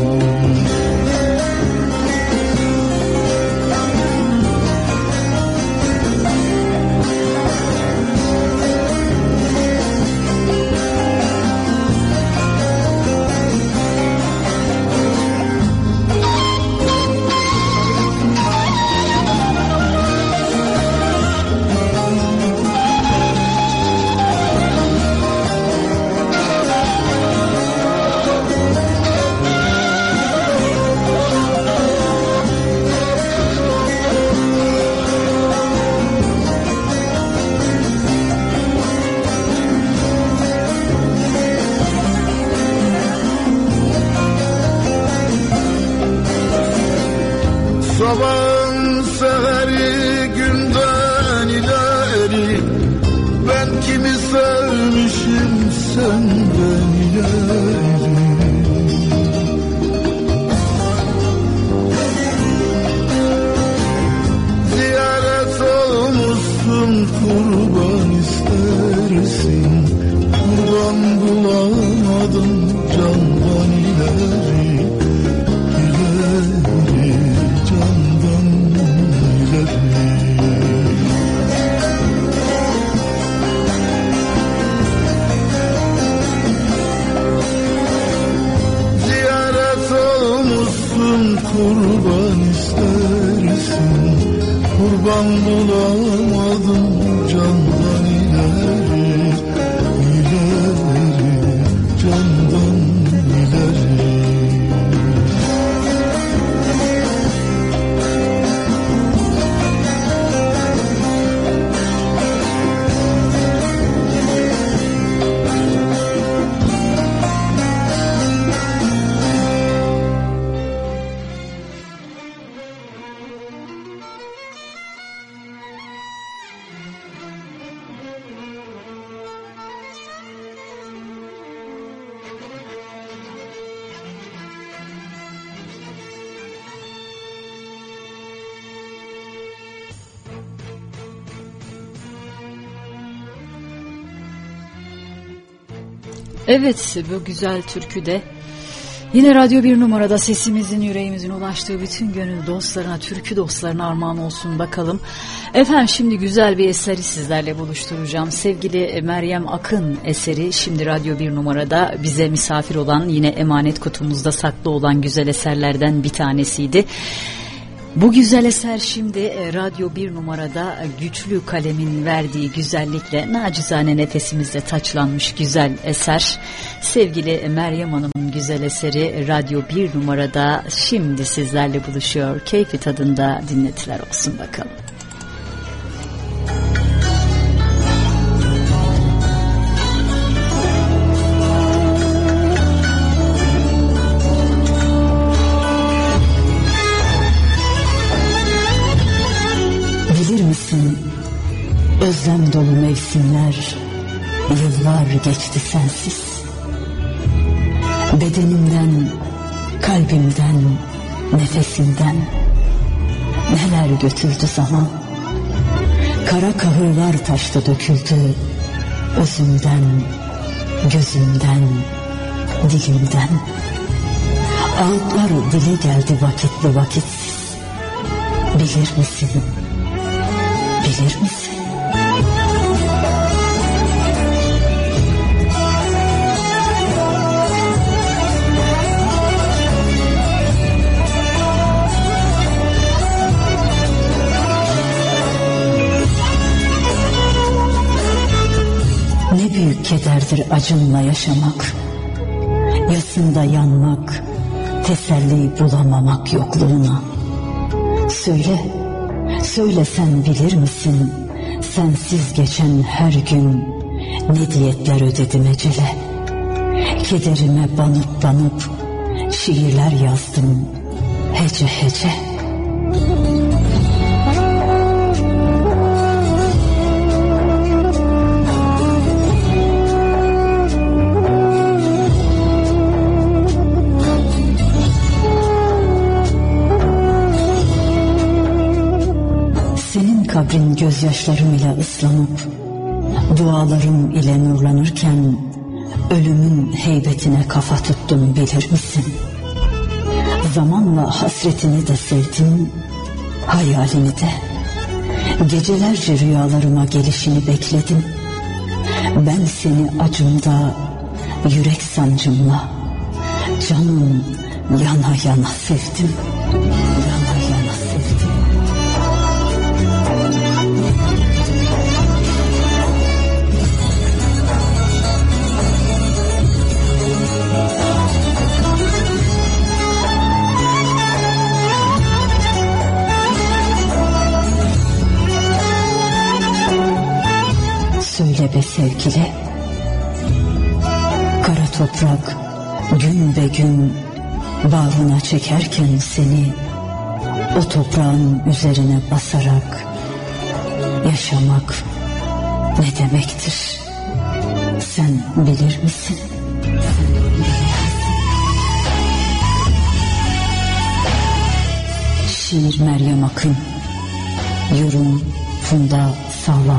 Sabahın seheri günden ileri, ben kimi sevmişim senden ileri. Ziyaret olmuşsun kurban istersin, kurban bulamadım candan ileri. Ziyaret olmuşsun kurban istersin, kurban bulamadım candan ileri, ileri, candan ileri. Evet, bu güzel türkü de yine Radyo 1 numarada sesimizin, yüreğimizin ulaştığı bütün gönül dostlarına, türkü dostlarına armağan olsun bakalım. Efendim şimdi güzel bir eseri sizlerle buluşturacağım. Sevgili Meryem Akın eseri şimdi Radyo 1 numarada bize misafir olan, yine emanet kutumuzda saklı olan güzel eserlerden bir tanesiydi. Bu güzel eser şimdi Radyo 1 numarada güçlü kalemin verdiği güzellikle nacizane nefesimizle taçlanmış güzel eser. Sevgili Meryem Hanım'ın güzel eseri Radyo 1 numarada şimdi sizlerle buluşuyor. Keyfi tadında dinletiler olsun bakalım. Bilir misin, özlem dolu mevsimler, yıllar geçti sensiz. Bedenimden, kalbimden, nefesimden neler götürdü zaman. Kara kahırlar taşta döküldü, özümden, gözümden, dilimden. Ağıtlar dile geldi vakitli vakitsiz. Bilir misin? Bilir misin? Ne büyük kederdir acımla yaşamak, yasında yanmak, teselli bulamamak yokluğuna. Söyle, söyle sen bilir misin, sensiz geçen her gün ne diyetler ödedim ecele. Kederime banıp banıp şiirler yazdım hece hece. kabrin gözyaşlarım ile ıslanıp dualarım ile nurlanırken ölümün heybetine kafa tuttum, bilir misin? Zamanla hasretini de sevdim, hayalini de. Gecelerce rüyalarıma gelişini bekledim. Ben seni acımda, yürek sancımla, canım yana yana sevdim. Yana yana sevdim. Söyle be sevgili, kara toprak gün be gün bağrına çekerken seni, o toprağın üzerine basarak yaşamak ne demektir? Sen bilir misin? Şiir Meryem Akın, yorum Funda Sağlam.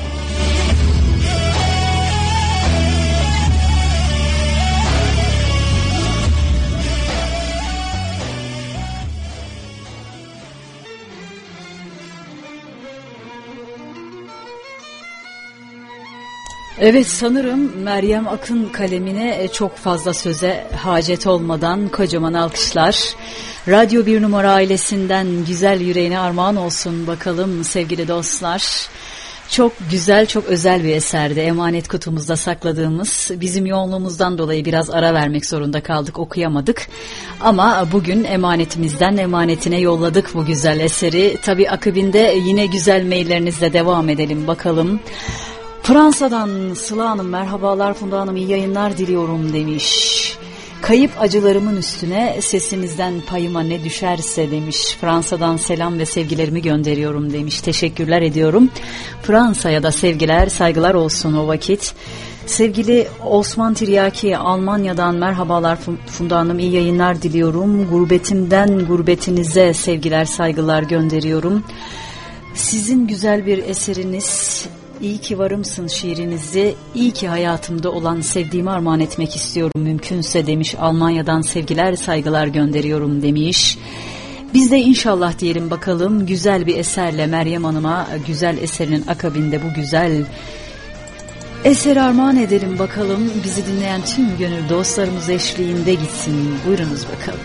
Evet, sanırım Meryem Akın kalemine çok fazla söze hacet olmadan kocaman alkışlar. Radyo 1 numara ailesinden güzel yüreğine armağan olsun bakalım sevgili dostlar. Çok güzel, çok özel bir eserdi. Emanet kutumuzda sakladığımız, bizim yoğunluğumuzdan dolayı biraz ara vermek zorunda kaldık, okuyamadık. Ama bugün emanetimizden emanetine yolladık bu güzel eseri. Tabii akabinde yine güzel maillerinizle devam edelim bakalım. Fransa'dan Sıla Hanım, merhabalar Funda Hanım, iyi yayınlar diliyorum demiş. Kayıp acılarımın üstüne sesinizden payıma ne düşerse demiş. Fransa'dan selam ve sevgilerimi gönderiyorum demiş. Teşekkürler ediyorum. Fransa'ya da sevgiler, saygılar olsun o vakit. Sevgili Osman Tiryaki, Almanya'dan merhabalar Funda Hanım, iyi yayınlar diliyorum. Gurbetimden gurbetinize sevgiler, saygılar gönderiyorum. Sizin güzel bir eseriniz, İyi ki varımsın şiirinizi, iyi ki hayatımda olan sevdiğimi armağan etmek istiyorum mümkünse demiş. Almanya'dan sevgiler, saygılar gönderiyorum demiş. Biz de inşallah diyelim bakalım, güzel bir eserle Meryem Hanım'a, güzel eserinin akabinde bu güzel eseri armağan edelim bakalım. Bizi dinleyen tüm gönül dostlarımız eşliğinde gitsin. Buyurunuz bakalım.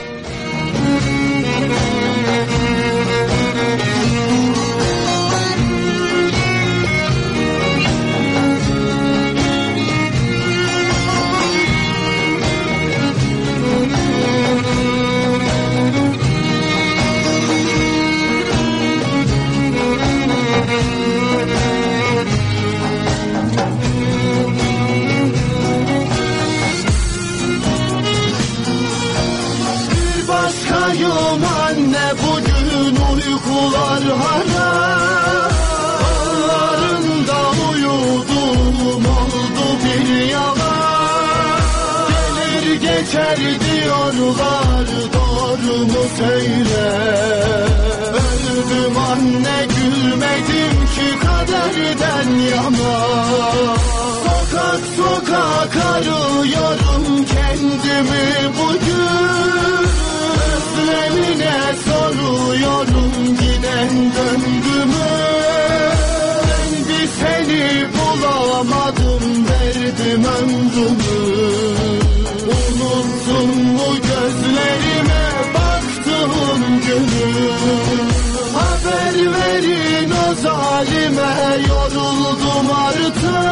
Anne bugün uykular haram, ağlarında uyudum oldu bir yalan. Gelir geçer diyorlar, doğru mu söyle? Öldüm anne, gülmedim ki kaderden yana. Sokak sokak arıyorum kendimi bugün. Özlemine soruyorum giden döndü mü? Ben bir seni bulamadım, verdim ömrümü. Unuttun mu gözlerime baktığım günü? Haber verin o zalime, yoruldum artık.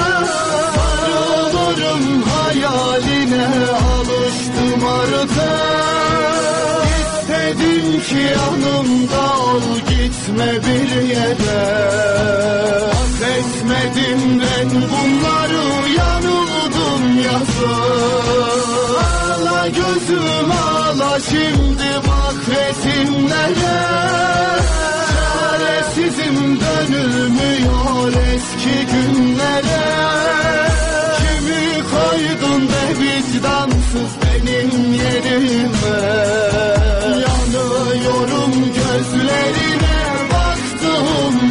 Sarılırım hayaline, alıştım artık. İstedim ki yanımda ol, gitme bir yere. Affetmedim ben bunları, yanıldım yazık. Ağla gözüm ağla şimdi, bak resimlere. Çaresizim, dönülmüyor eski günlere. Kimi koydun be vicdansız benim yerime? Yanıyorum gözlerine, baktığım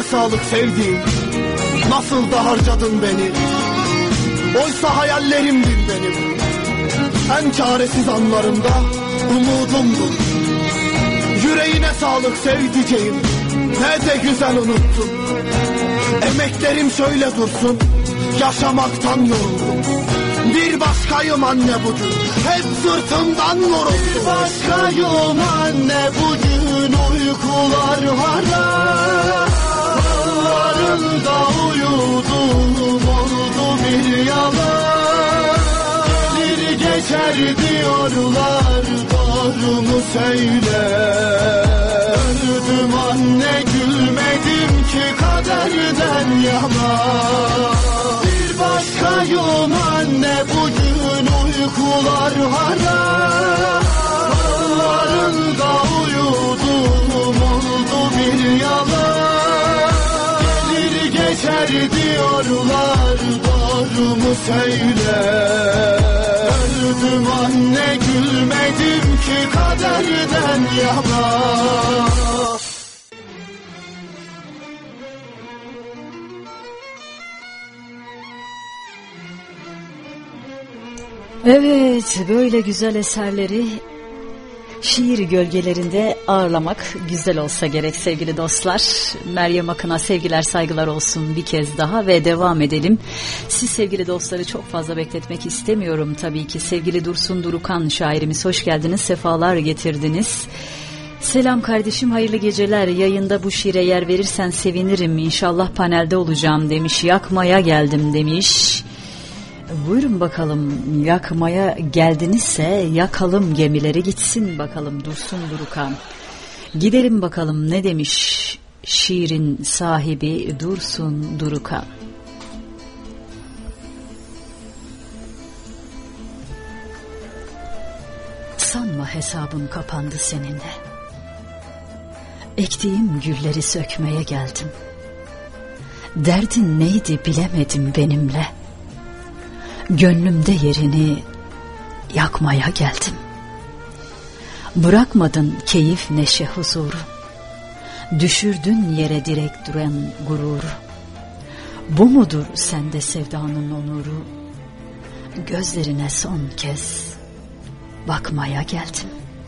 sağlık sevdiğim. Nasıl da harcadın beni. Oysa hayallerimdin benim. En çaresiz anlarımda umudumdun. Yüreğine sağlık sevdiceğim. Ne de güzel unuttun. Emeklerim şöyle dursun. Yaşamaktan yoruldum. Bir başkayım anne bugün. Hep sırtımdan vuruldum. Bir başkayım anne bugün. Uykular haram. Kollarında uyudum. Oldu bir yalan. Bir geçer diyorlar. Doğru mu söyle? Öldüm anne, gülmedim ki kaderden yana. Bir başkayım anne bugün. Uykular haram. Kollarında uyudum. Oldu bir yalan. Gelir geçer diyorlar. Doğru mu söyle? Öldüm anne, gülmedim ki kaderden yana. Evet, böyle güzel eserleri şiir gölgelerinde ağırlamak güzel olsa gerek sevgili dostlar. Meryem Akın'a sevgiler saygılar olsun bir kez daha ve devam edelim. Siz sevgili dostları çok fazla bekletmek istemiyorum tabii ki. Sevgili Dursun Durukan şairimiz, hoş geldiniz, sefalar getirdiniz. Selam kardeşim, hayırlı geceler. Yayında bu şiire yer verirsen sevinirim. İnşallah panelde olacağım demiş. Yakmaya geldim demiş. Buyurun bakalım, yakmaya geldinizse yakalım gemileri, gitsin bakalım Dursun Durukan. Gidelim bakalım ne demiş şiirin sahibi Dursun Durukan. Sanma hesabım kapandı seninle. Ektiğim gülleri sökmeye geldim. Derdin neydi bilemedim benimle. Gönlümde yerini yakmaya geldim. Bırakmadın keyif neşe huzuru. Düşürdün yere direkt duran gururu. Bu mudur sende sevdanın onuru? Gözlerine son kez bakmaya geldim.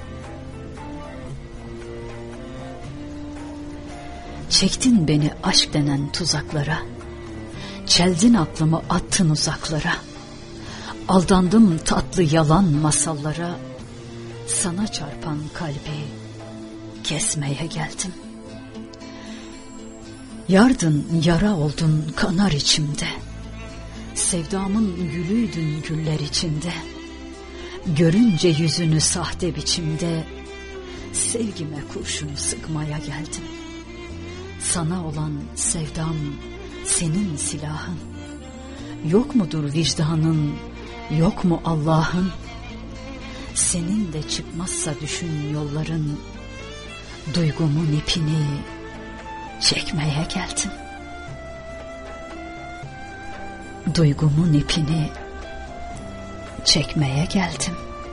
Çektin beni aşk denen tuzaklara. Çeldin aklımı, attın uzaklara. Aldandım tatlı yalan masallara. Sana çarpan kalbi kesmeye geldim. Yardın yara oldun kanar içimde. Sevdamın gülüydün güller içinde. Görünce yüzünü sahte biçimde. Sevgime kurşunu sıkmaya geldim. Sana olan sevdam senin silahın. Yok mudur vicdanın, yok mu Allah'ın? Senin de çıkmazsa düşün yolların. Duygumun ipini çekmeye geldim. Duygumun ipini çekmeye geldim.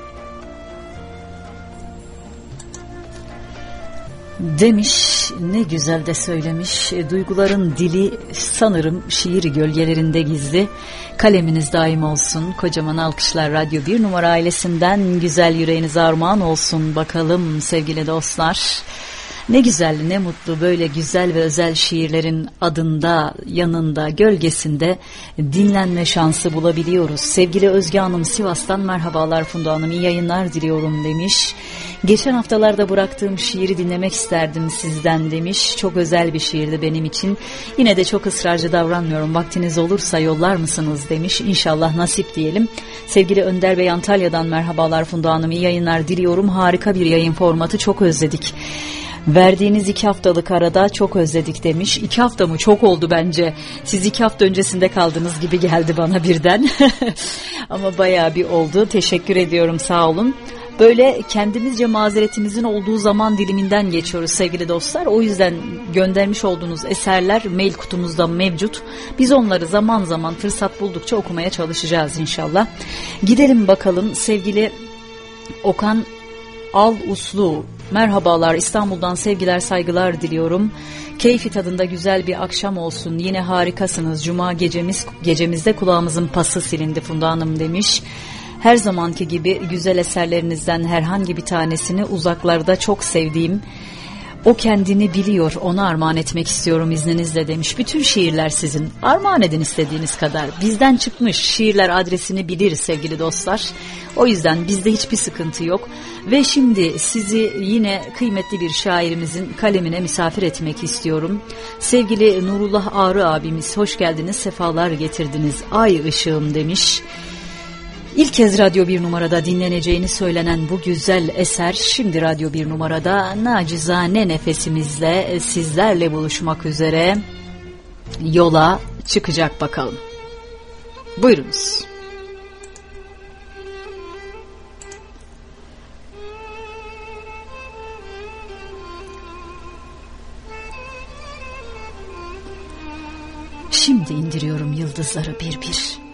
Demiş, ne güzel de söylemiş. Duyguların dili sanırım şiir gölgelerinde gizli. Kaleminiz daim olsun. Kocaman alkışlar Radyo 1 Numara ailesinden, güzel yüreğinize armağan olsun bakalım sevgili dostlar. Ne güzel, ne mutlu böyle güzel ve özel şiirlerin adında, yanında, gölgesinde dinlenme şansı bulabiliyoruz. Sevgili Özge Hanım Sivas'tan merhabalar Funda Hanım, iyi yayınlar diliyorum demiş. Geçen haftalarda bıraktığım şiiri dinlemek isterdim sizden demiş. Çok özel bir şiirdi benim için. Yine de çok ısrarcı davranmıyorum. Vaktiniz olursa yollar mısınız demiş. İnşallah nasip diyelim. Sevgili Önder Bey Antalya'dan merhabalar Funda Hanım, iyi yayınlar diliyorum. Harika bir yayın formatı, çok özledik. Verdiğiniz 2 haftalık arada çok özledik demiş. 2 hafta mı? Çok oldu bence. Siz 2 hafta öncesinde kaldınız gibi geldi bana birden. Ama bayağı bir oldu. Teşekkür ediyorum, sağ olun. Böyle kendimizce mazeretimizin olduğu zaman diliminden geçiyoruz sevgili dostlar. O yüzden göndermiş olduğunuz eserler mail kutumuzda mevcut. Biz onları zaman zaman fırsat buldukça okumaya çalışacağız inşallah. Gidelim bakalım sevgili Okan Al Uslu. Merhabalar, İstanbul'dan sevgiler saygılar diliyorum. Keyfi tadında güzel bir akşam olsun. Yine harikasınız. Cuma gecemizde kulağımızın pası silindi Funda Hanım demiş. Her zamanki gibi güzel eserlerinizden herhangi bir tanesini uzaklarda çok sevdiğim O Kendini Biliyor, ona armağan etmek istiyorum izninizle demiş. Bütün şiirler sizin. Armağan edin istediğiniz kadar. Bizden çıkmış şiirler adresini bilir sevgili dostlar. O yüzden bizde hiçbir sıkıntı yok. Ve şimdi sizi yine kıymetli bir şairimizin kalemine misafir etmek istiyorum. Sevgili Nurullah Ağrı abimiz, hoş geldiniz, sefalar getirdiniz. Ay ışığım demiş. İlk kez Radyo 1 numarada dinleneceğini söylenen bu güzel eser şimdi Radyo 1 numarada nacizane nefesimizle sizlerle buluşmak üzere yola çıkacak bakalım. Buyurunuz. Şimdi indiriyorum yıldızları bir bir.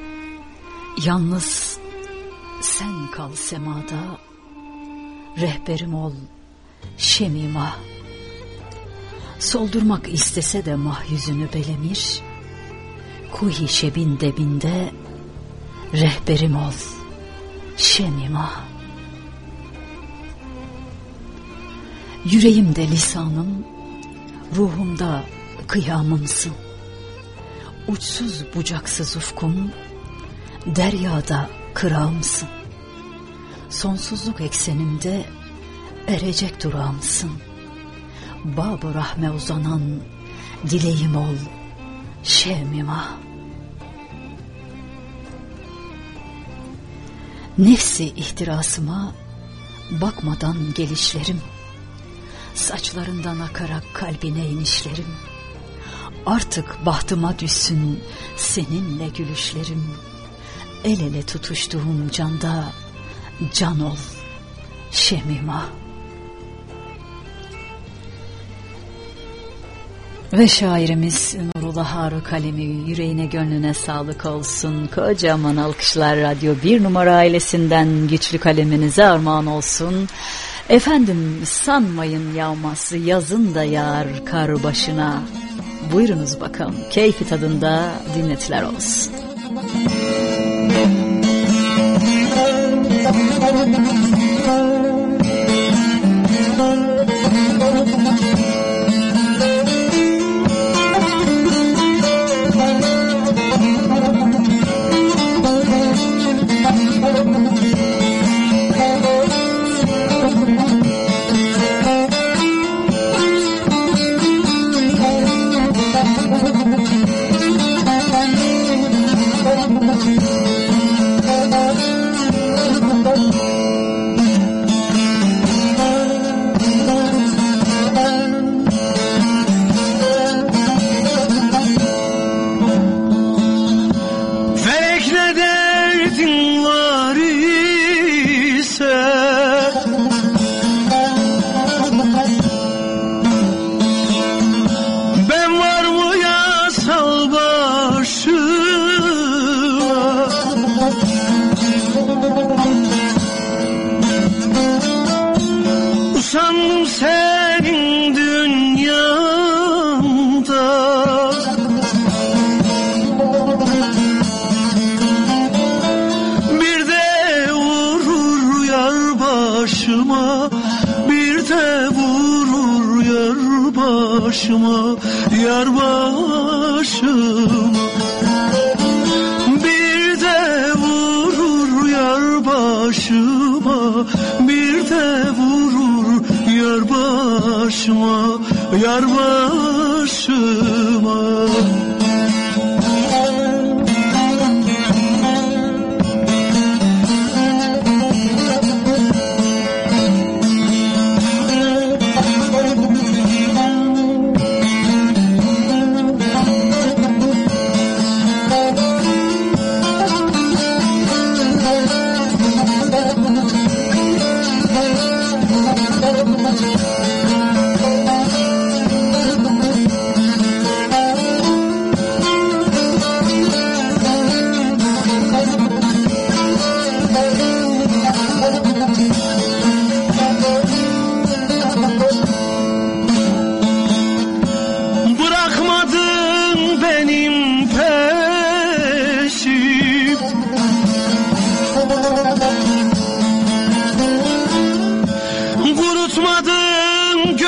Yalnız sen kal semada, rehberim ol şemima. Soldurmak istese de mahyüzünü belemir, kuhi şebin debinde rehberim ol şemima. Yüreğimde lisanım, ruhumda kıyamımsın. Uçsuz bucaksız ufkum, deryada kırağımsın. Sonsuzluk eksenimde erecek durağımsın. Bab-ı rahme uzanan dileğim ol şemima. Nefsi ihtirasıma bakmadan gelişlerim, saçlarından akarak kalbine inişlerim. Artık bahtıma düşsün seninle gülüşlerim. El ele tutuştuğum canda can ol şemima. Ve şairimiz Nurullah Ağrı kalemi, yüreğine gönlüne sağlık olsun. Kocaman alkışlar Radyo 1 numara ailesinden güçlü kaleminize armağan olsun. Efendim, sanmayın yağmaz, yazın da yağar kar başına. Buyurunuz bakalım, keyfi tadında dinletiler olsun. Yar başım bir de vurur yar başıma, bir de vurur yar başıma, yar başıma.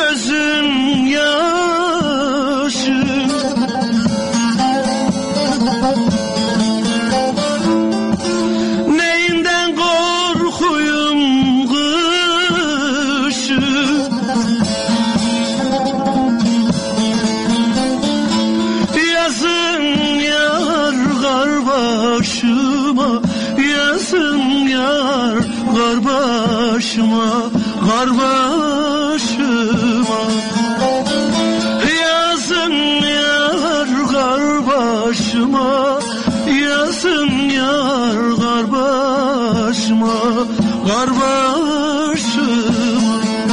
gözün yaşı. Neyinden korkuyum kışı. Yazın yar kar başıma, yazın yar kar başıma, kar başıma. Yazın yar kar başıma, yazın yar kar başıma, kar başıma.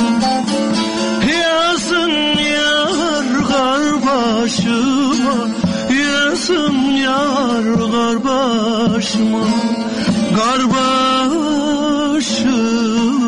Yazın yar kar başıma, yazın yar kar başıma, kar başıma.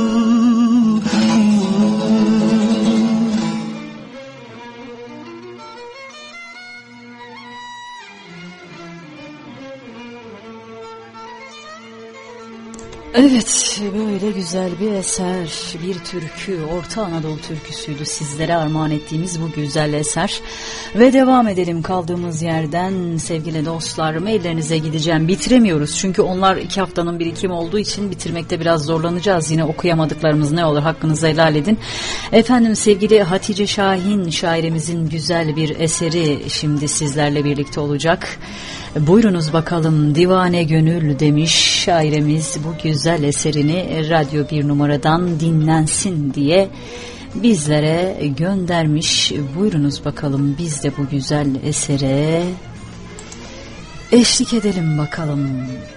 Evet, böyle güzel bir eser, bir türkü, Orta Anadolu türküsüydü sizlere armağan ettiğimiz bu güzel eser. Ve devam edelim kaldığımız yerden sevgili dostlar. Maillerinize gideceğim, bitiremiyoruz çünkü onlar 2 haftanın birikimi olduğu için bitirmekte biraz zorlanacağız. Yine okuyamadıklarımız ne olur, hakkınızı helal edin. Efendim, sevgili Hatice Şahin şairimizin güzel bir eseri şimdi sizlerle birlikte olacak. Buyurunuz bakalım, Divane Gönül demiş şairimiz, bu güzel eserini Radyo 1 numaradan dinlensin diye bizlere göndermiş. Buyurunuz bakalım, biz de bu güzel esere eşlik edelim bakalım.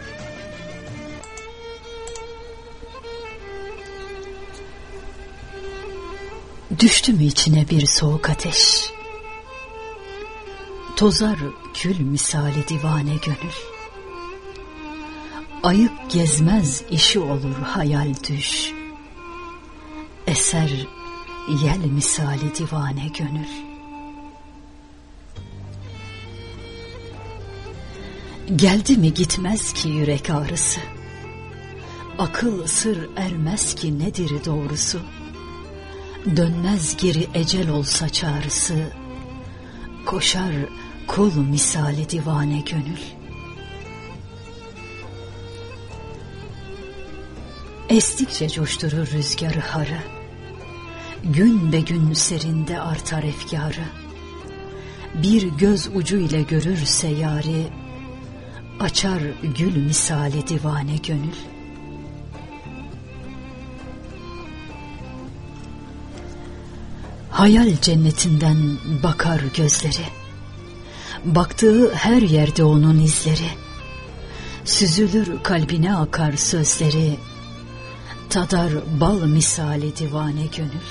Düştü mü içine bir soğuk ateş, tozar kül misali divane gönül. Ayık gezmez işi olur hayal düş, eser yel misali divane gönül. Geldi mi gitmez ki yürek ağrısı, akıl sır ermez ki nedir doğrusu. Dönmez geri ecel olsa çağrısı, koşar kul misali divane gönül. Estikçe coşturur rüzgarı harı, gün be gün serinde artar efkarı. Bir göz ucu ile görürse yari, açar gül misali divane gönül. Hayal cennetinden bakar gözleri, baktığı her yerde onun izleri. Süzülür kalbine akar sözleri, tadar bal misali divane gönül.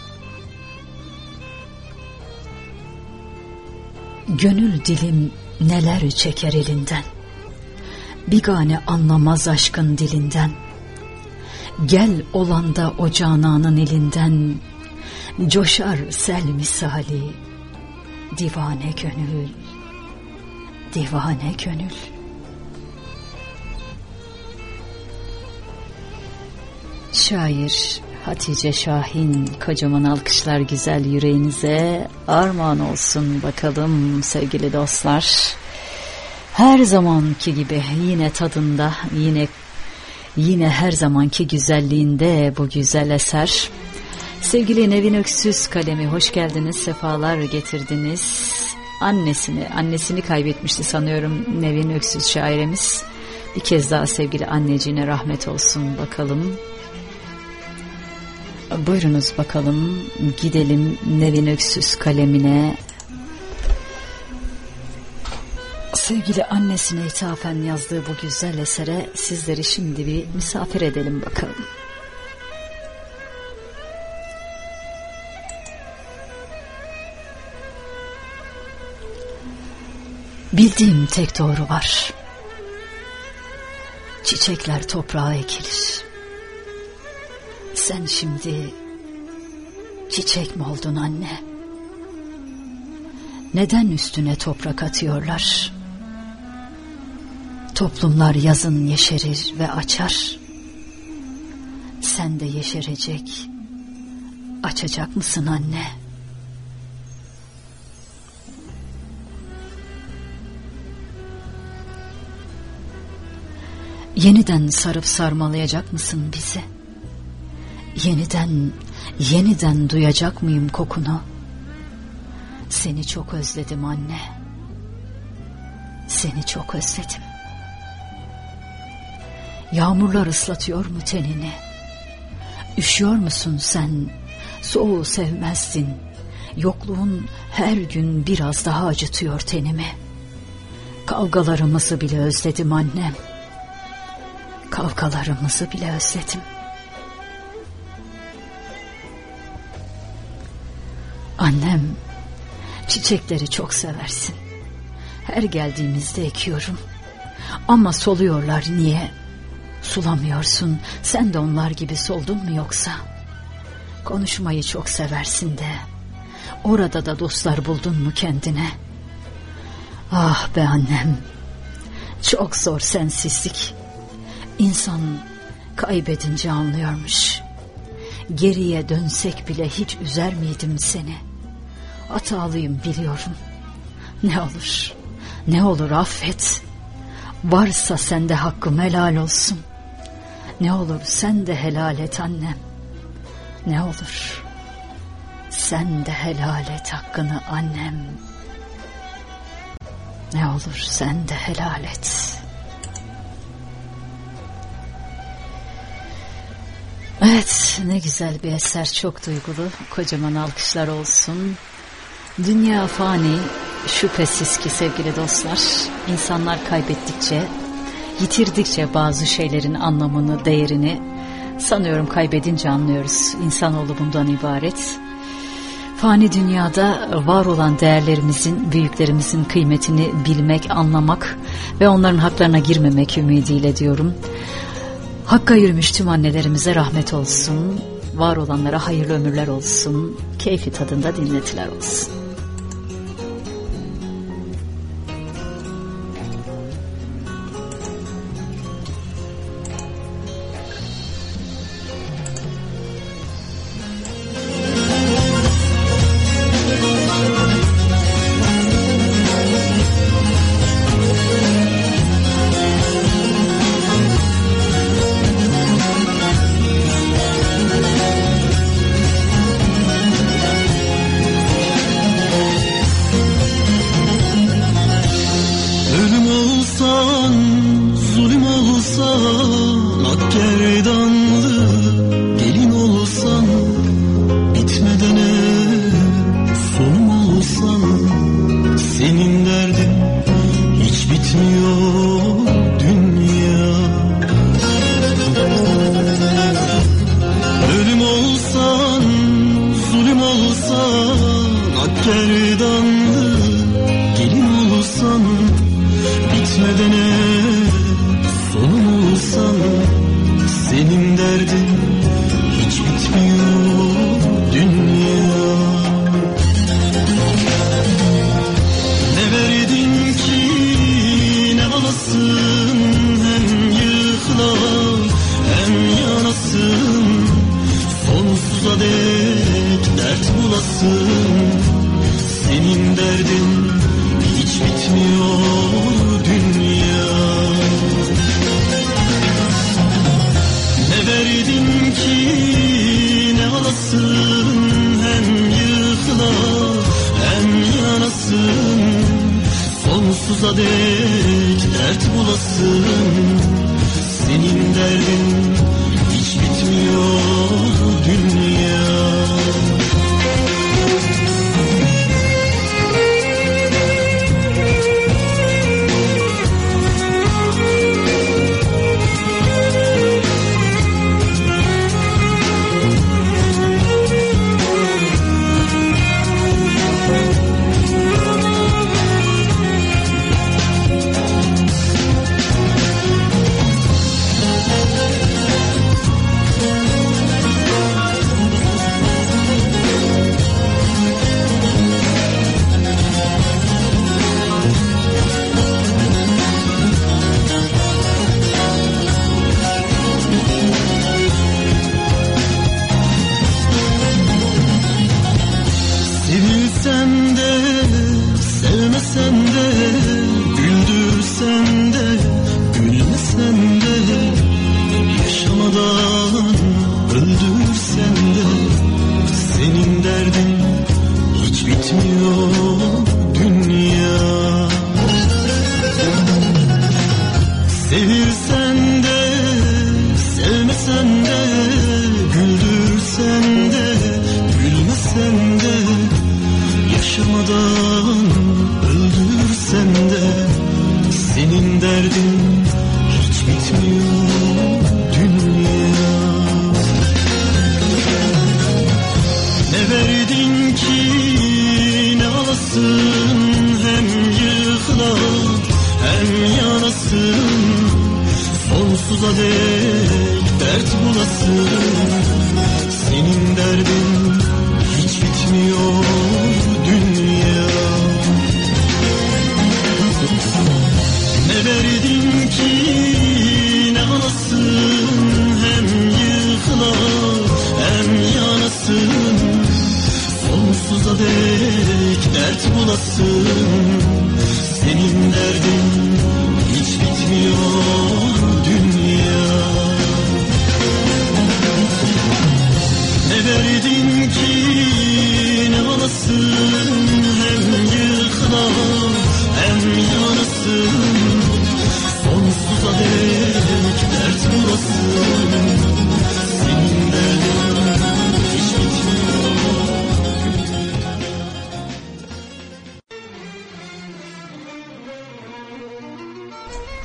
Gönül dilim neler çeker elinden, bigane anlamaz aşkın dilinden. Gel olanda o cananın elinden, coşar sel misali divane gönül, divane gönül. Şair Hatice Şahin, kocaman alkışlar güzel yüreğinize armağan olsun bakalım sevgili dostlar. Her zamanki gibi yine tadında, yine her zamanki güzelliğinde bu güzel eser. Sevgili Nevin Öksüz kalemi, hoş geldiniz, sefalar getirdiniz. Annesini kaybetmişti sanıyorum Nevin Öksüz şairimiz. Bir kez daha sevgili anneciğine rahmet olsun bakalım. Buyurunuz bakalım, gidelim Nevin Öksüz kalemine. Sevgili annesine ithafen yazdığı bu güzel esere sizleri şimdi bir misafir edelim bakalım. Bildiğim tek doğru var. Çiçekler toprağa ekilir. Sen şimdi çiçek mi oldun anne? Neden üstüne toprak atıyorlar? Toplumlar yazın yeşerir ve açar. Sen de yeşerecek, açacak mısın anne? Yeniden sarıp sarmalayacak mısın bizi? Yeniden duyacak mıyım kokunu? Seni çok özledim anne. Seni çok özledim. Yağmurlar ıslatıyor mu tenini? Üşüyor musun sen? Soğuğu sevmezdin. Yokluğun her gün biraz daha acıtıyor tenimi. Kavgalarımızı bile özledim annem. Kavgalarımızı bile özledim. Annem, çiçekleri çok seversin. Her geldiğimizde ekiyorum. Ama soluyorlar, niye? Sulamıyorsun, sen de onlar gibi soldun mu yoksa? Konuşmayı çok seversin de. Orada da dostlar buldun mu kendine? Ah be annem, çok zor sensizlik. İnsan kaybedince anlıyormuş. Geriye dönsek bile hiç üzer miydim seni? Hatalıyım biliyorum. Ne olur affet. Varsa sende hakkım helal olsun. Ne olur sen de helal et annem. Ne olur sen de helal et hakkını annem. Ne olur sen de helal et. Evet, ne güzel bir eser, çok duygulu. Kocaman alkışlar olsun. Dünya fani, şüphesiz ki sevgili dostlar. İnsanlar kaybettikçe, yitirdikçe bazı şeylerin anlamını, değerini sanıyorum kaybedince anlıyoruz. İnsanoğlu bundan ibaret. Fani dünyada var olan değerlerimizin, büyüklerimizin kıymetini bilmek, anlamak ve onların haklarına girmemek ümidiyle diyorum. Hakka yürümüş tüm annelerimize rahmet olsun. Var olanlara hayırlı ömürler olsun. Keyfi tadında dinletiler olsun.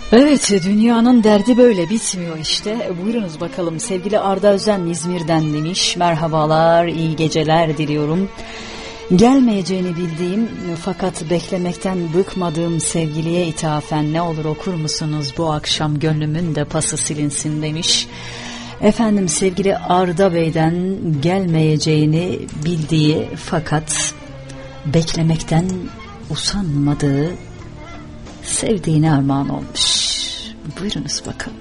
Evet, dünyanın derdi böyle bitmiyor işte. Buyurunuz bakalım, sevgili Arda Özen İzmir'den demiş. Merhabalar, iyi geceler diliyorum. Gelmeyeceğini bildiğim fakat beklemekten bıkmadığım sevgiliye ithafen ne olur okur musunuz bu akşam gönlümün de pası silinsin demiş. Efendim, sevgili Arda Bey'den gelmeyeceğini bildiği fakat beklemekten usanmadığı sevdiğine armağan olmuş. Buyurunuz bakalım.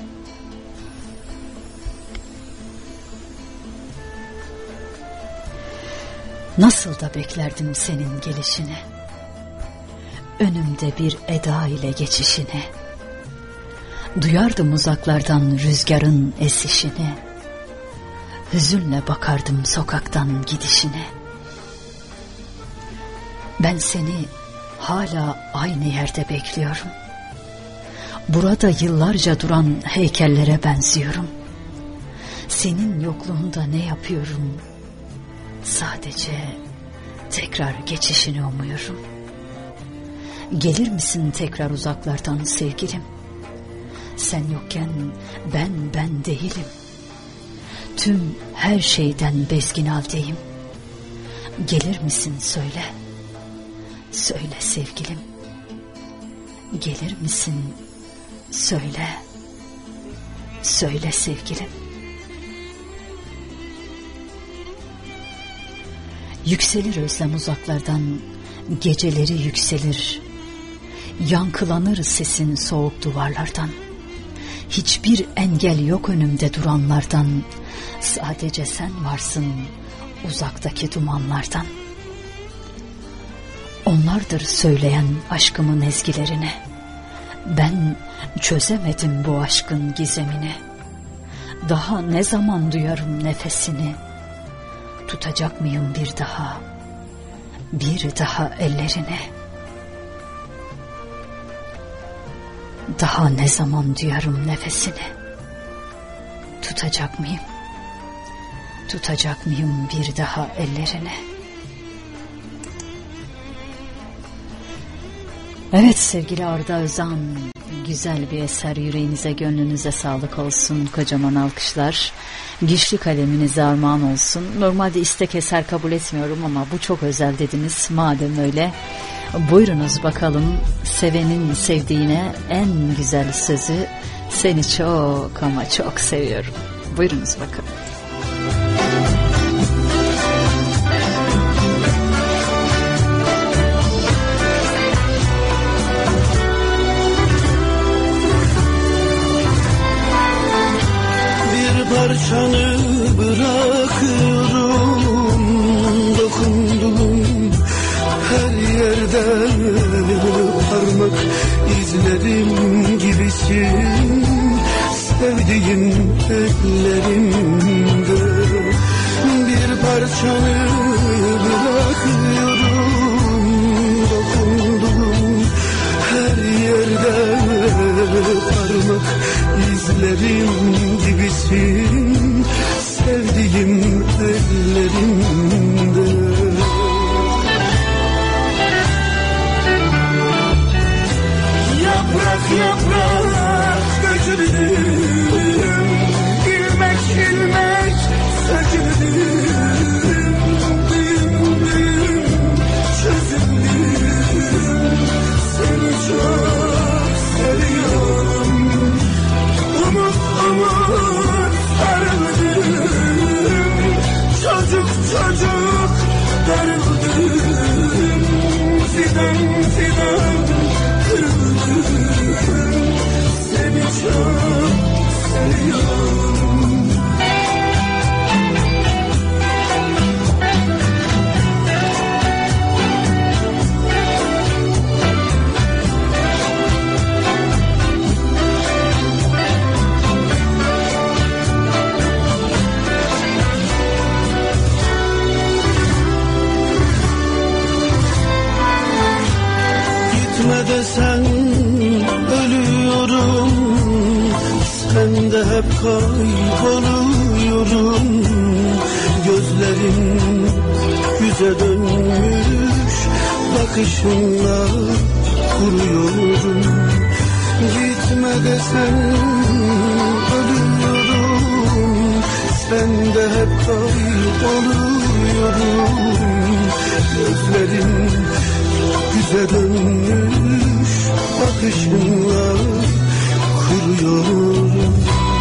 Nasıl da beklerdim senin gelişini, önümde bir eda ile geçişini. Duyardım uzaklardan rüzgarın esişini, hüzünle bakardım sokaktan gidişine. Ben seni hala aynı yerde bekliyorum. Burada yıllarca duran heykellere benziyorum. Senin yokluğunda ne yapıyorum? Sadece tekrar geçişini umuyorum. Gelir misin tekrar uzaklardan sevgilim? Sen yokken ben değilim. Tüm her şeyden bezgin haldeyim. Gelir misin söyle. Söyle sevgilim. Gelir misin söyle. Söyle sevgilim. Yükselir özlem uzaklardan, geceleri yükselir. Yankılanır sesin soğuk duvarlardan. Hiçbir engel yok önümde duranlardan. Sadece sen varsın uzaktaki dumanlardan. Onlardır söyleyen aşkımın ezgilerini. Ben çözemedim bu aşkın gizemini. Daha ne zaman duyarım nefesini? Tutacak mıyım bir daha ellerini? Daha ne zaman duyarım nefesini? Tutacak mıyım bir daha ellerini? Evet sevgili Arda Özan, güzel bir eser, yüreğinize gönlünüze sağlık olsun, kocaman alkışlar. Güçlü kaleminize armağan olsun. Normalde istek eser kabul etmiyorum ama bu çok özel dediniz. Madem öyle, buyurunuz bakalım. Sevenin sevdiğine en güzel sözü, seni çok ama çok seviyorum. Buyurunuz bakalım. Parçanı bırakıyorum, dokunduğum her yerde parmak izlerim gibisin. Sevdiğim ellerimde bir parçanı bırakıyorum, dokunduğum her yerde parmak izlerim gibisin, sevdiğim ellerimde. Yaprak yaprak döküldüm, ilmek ilmek söküldüm, büyüdüm, çözüldüm, seni çok seviyorum. Umut sarıldım, çocuk darıldım, fidan kırıldım, seni çok seviyorum. Desen ölüyorum, sen de hep kayboluyorum. Gözlerin yüze dönmüş, bakışınla kuruyorum. Git gitme desen ölüyorum. Sen de hep kayboluyorum. Gözlerin güze dönmüş, bakışınla kuruyorum.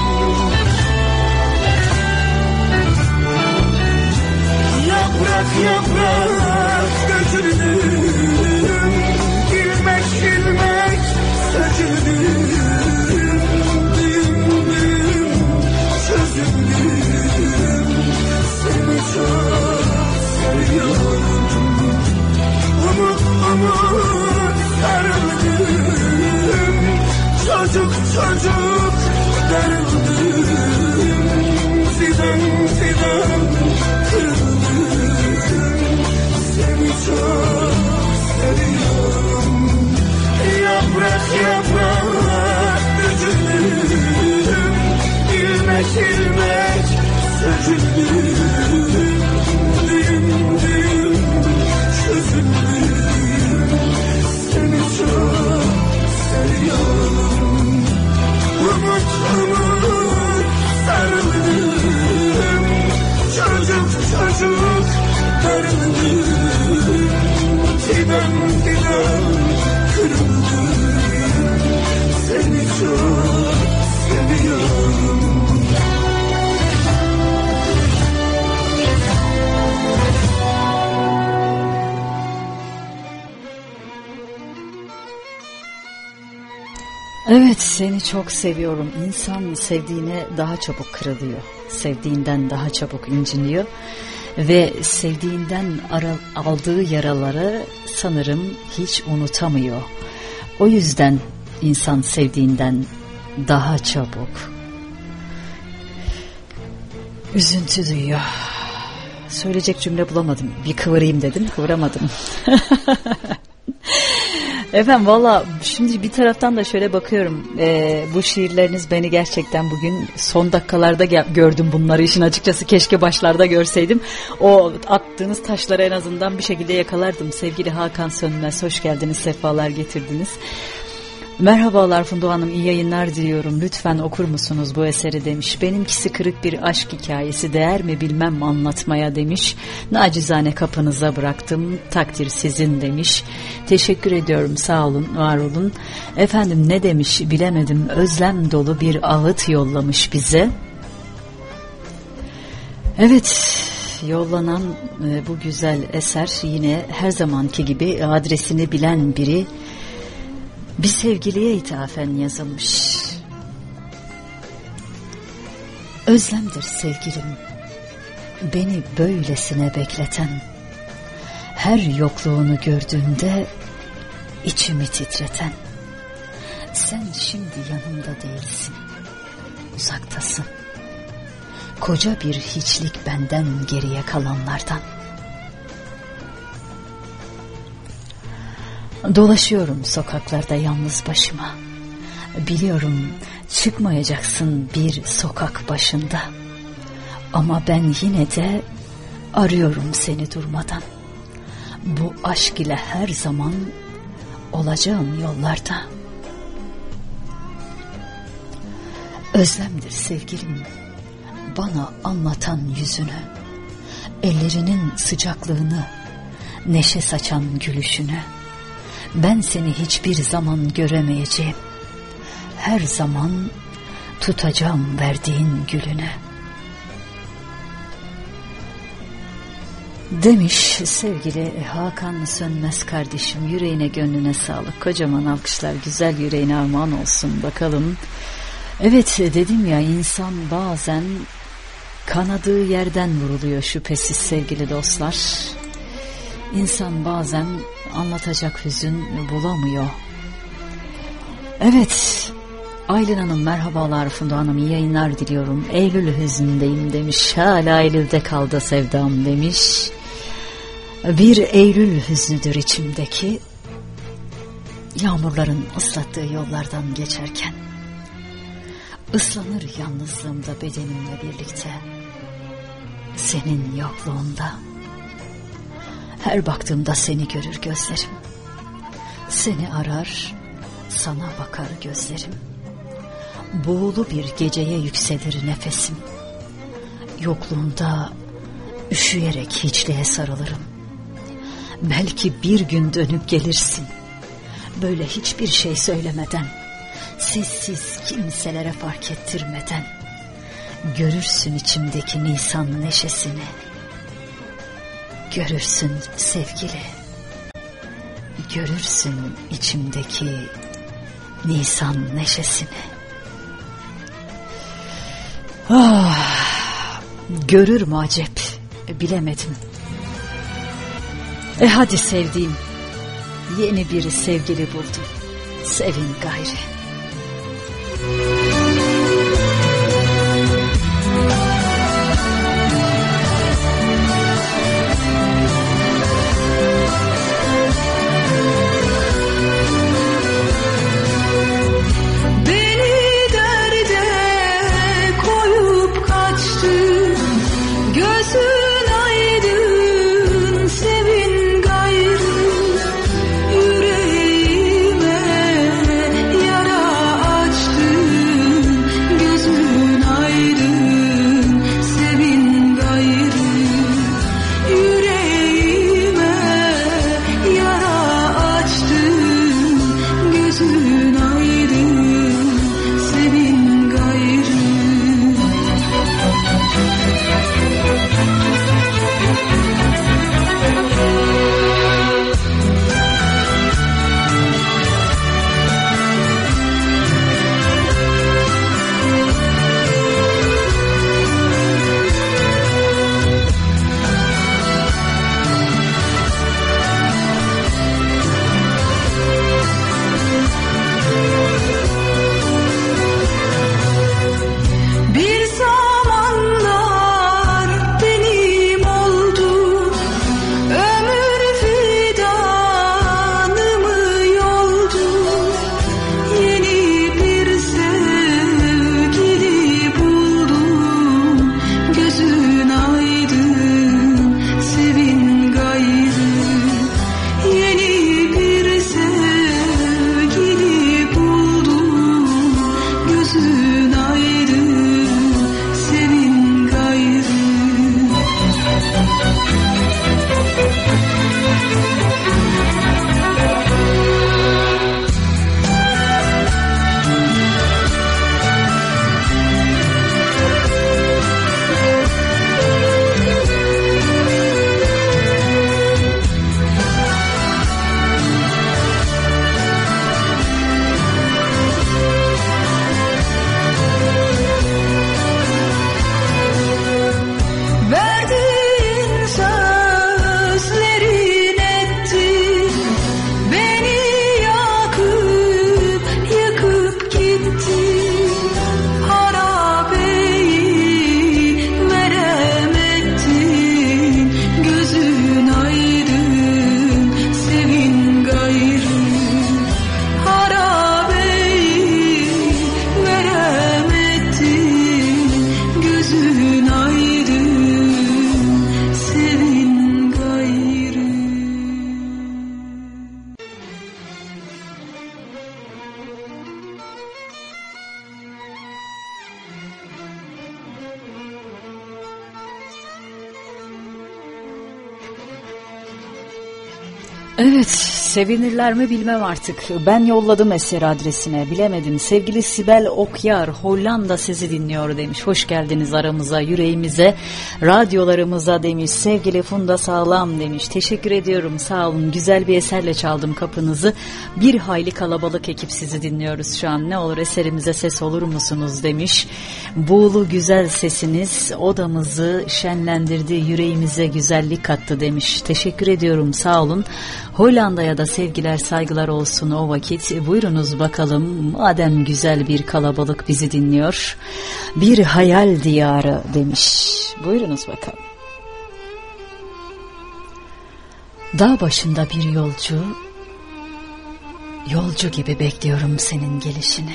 Yaprak yaprak döküldüm, ilmek ilmek söküldüm, düğüm düğüm çözüldüm. Seni çok seviyorum. Umut umut sarıldım, çocuk çocuk darıldım. Fidan fidan kırıldım. Seni çok seviyorum. Yaprak yaprak döküldüm, ilmek ilmek söküldüm, düğüm düğüm çözüldüm. Seni çok seviyorum. Umut umut sarıldım, çocuk çocuk darıldım. Fidan fidan kırıldım. Seni çok seviyorum. Evet, seni çok seviyorum. İnsan sevdiğine daha çabuk kırılıyor. Sevdiğinden daha çabuk inciniyor. Ve sevdiğinden aldığı yaraları sanırım hiç unutamıyor. O yüzden insan sevdiğinden daha çabuk üzüntü duyuyor. Söyleyecek cümle bulamadım. Bir kıvırayım dedim, kıvıramadım. Efendim valla şimdi bir taraftan da şöyle bakıyorum, bu şiirleriniz beni gerçekten bugün son dakikalarda gördüm bunları, işin açıkçası keşke başlarda görseydim. O attığınız taşları en azından bir şekilde yakalardım. Sevgili Hakan Sönmez, hoş geldiniz, sefalar getirdiniz. Merhabalar Funda Hanım, iyi yayınlar diliyorum. Lütfen okur musunuz bu eseri demiş. Benimkisi kırık bir aşk hikayesi, değer mi bilmem anlatmaya demiş. Nacizane kapınıza bıraktım, takdir sizin demiş. Teşekkür ediyorum, sağ olun, var olun. Efendim ne demiş bilemedim, özlem dolu bir ağıt yollamış bize. Evet, yollanan bu güzel eser yine her zamanki gibi adresini bilen biri, bir sevgiliye ithafen yazılmış. Özlemdir sevgilim, beni böylesine bekleten, her yokluğunu gördüğümde içimi titreten. Sen şimdi yanımda değilsin, uzaktasın. Koca bir hiçlik benden geriye kalanlardan. Dolaşıyorum sokaklarda yalnız başıma. Biliyorum çıkmayacaksın bir sokak başında. Ama ben yine de arıyorum seni durmadan. Bu aşk ile her zaman olacağım yollarda. Özlemdir sevgilim, bana anlatan yüzünü, ellerinin sıcaklığını, neşe saçan gülüşünü. Ben seni hiçbir zaman göremeyeceğim. Her zaman tutacağım verdiğin gülüne. Demiş sevgili Hakan Sönmez kardeşim. Yüreğine gönlüne sağlık. Kocaman alkışlar, güzel yüreğine armağan olsun bakalım. Evet, dedim ya, insan bazen kanadığı yerden vuruluyor şüphesiz sevgili dostlar. İnsan bazen anlatacak hüzün bulamıyor. Evet, Aylin Hanım merhabalar Funda Hanım, iyi yayınlar diliyorum. Eylül hüznündeyim demiş. Hala Eylül'de kaldı sevdam demiş. Bir Eylül hüznüdür içimdeki, yağmurların ıslattığı yollardan geçerken. Islanır yalnızlığımda bedenimle birlikte, senin yokluğunda. Her baktığımda seni görür gözlerim. Seni arar, sana bakar gözlerim. Buğulu bir geceye yükselir nefesim. Yokluğunda üşüyerek hiçliğe sarılırım. Belki bir gün dönüp gelirsin, böyle hiçbir şey söylemeden, sessiz kimselere fark ettirmeden. Görürsün içimdeki Nisan neşesini. Görürsün sevgili, görürsün içimdeki Nisan neşesini. Görür mü acep, bilemedim. Hadi sevdiğim, yeni bir sevgili buldum, sevin gayri. Evet, sevinirler mi bilmem artık. Ben yolladım eser adresine, bilemedim. Sevgili Sibel Okyar, Hollanda sizi dinliyor demiş. Hoş geldiniz aramıza, yüreğimize, radyolarımıza demiş. Sevgili Funda Sağlam demiş. Teşekkür ediyorum, sağ olun. Güzel bir eserle çaldım kapınızı. Bir hayli kalabalık ekip sizi dinliyoruz şu an. Ne olur eserimize ses olur musunuz demiş. Buğulu güzel sesiniz odamızı şenlendirdi, yüreğimize güzellik kattı demiş. Teşekkür ediyorum, sağ olun. Hollanda'ya da sevgiler saygılar olsun o vakit. Buyurunuz bakalım, madem güzel bir kalabalık bizi dinliyor. Bir hayal diyarı demiş. Buyurunuz bakalım. Dağ başında bir yolcu gibi bekliyorum senin gelişini.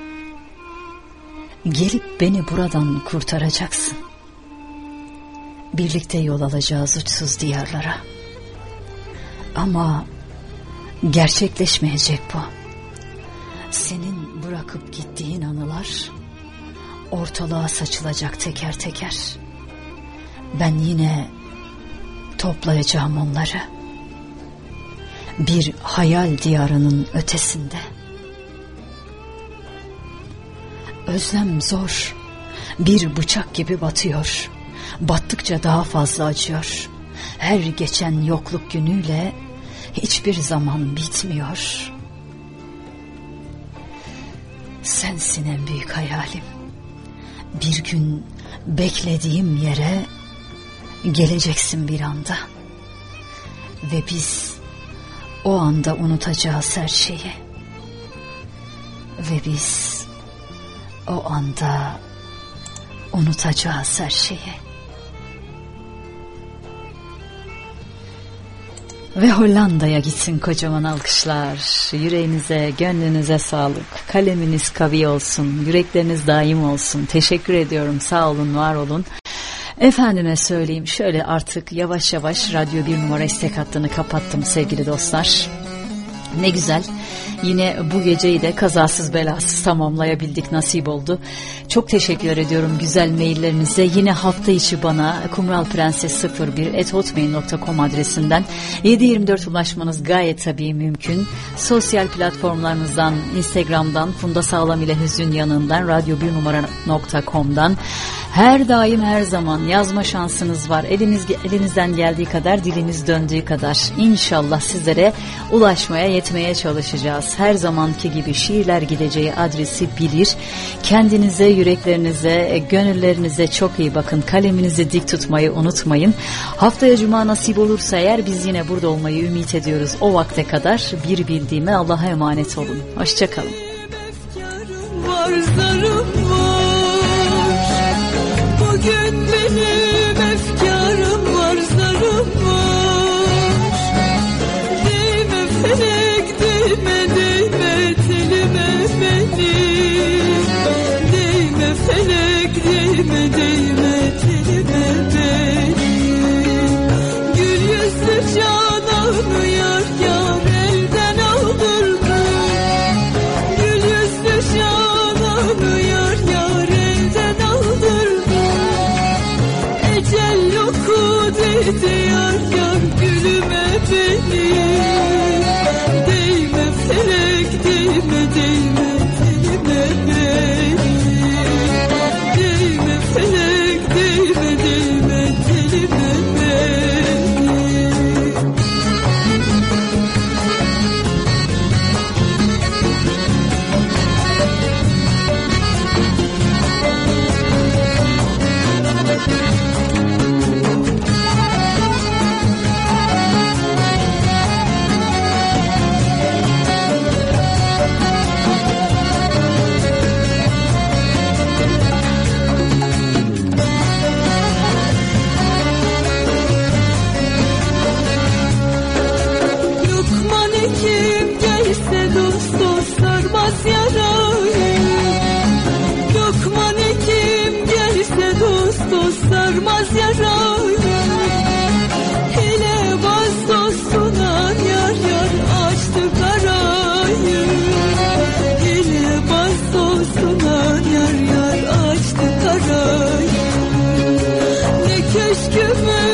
Gelip beni buradan kurtaracaksın. Birlikte yol alacağız uçsuz diyarlara. Ama gerçekleşmeyecek bu. Senin bırakıp gittiğin anılar ortalığa saçılacak teker teker. Ben yine toplayacağım onları. Bir hayal diyarının ötesinde. Özlem zor, bir bıçak gibi batıyor. Battıkça daha fazla acıyor. Her geçen yokluk günüyle hiçbir zaman bitmiyor. Sensin en büyük hayalim. Bir gün beklediğim yere geleceksin bir anda. Ve biz o anda unutacağız her şeyi. Ve biz o anda unutacağız her şeyi. Ve Hollanda'ya gitsin kocaman alkışlar. Yüreğinize, gönlünüze sağlık. Kaleminiz kavi olsun. Yürekleriniz daim olsun. Teşekkür ediyorum. Sağ olun, var olun. Efendime söyleyeyim, şöyle artık yavaş yavaş Radyo 1 numara istek hattını kapattım sevgili dostlar. Ne güzel. Yine bu geceyi de kazasız belasız tamamlayabildik, nasip oldu. Çok teşekkür ediyorum güzel maillerinize. Yine hafta içi bana kumralprenses01@hotmail.com adresinden 7/24 ulaşmanız gayet tabii mümkün. Sosyal platformlarımızdan, Instagram'dan, Funda Sağlam ile Hüzün yanından, radyo1numara.com'dan her daim her zaman yazma şansınız var. Elinizden geldiği kadar, diliniz döndüğü kadar İnşallah sizlere ulaşmaya, yetmeye çalışacağız. Her zamanki gibi şiirler gideceği adresi bilir. Kendinize, yüreklerinize, gönüllerinize çok iyi bakın. Kaleminizi dik tutmayı unutmayın. Haftaya cuma nasip olursa eğer biz yine burada olmayı ümit ediyoruz. O vakte kadar bir bildiğime Allah'a emanet olun. Hoşçakalın. Var, zarım var. Bugün benim efkarım var, zarım var. Değme felek, değme, değme telime benim. Değme felek, değme, değme telime benim. Gül yüzlü cananı yar yar elden aldırdı. Gül yüzlü cananı yar yar elden aldırdı. Ecel yoku dedi yar yar gülüme benim. Değme felek, değme, değme telime benim. Değme felek, değme, değme telime benim. Lokman hekim gelse dost dost sarmaz yarayı. Lokman hekim gelse dost dost sarmaz yarayı. Hele baz dostuna yar yar açtı karayı. Hele baz dostuna yar yar açtı karayı. Ne köşküme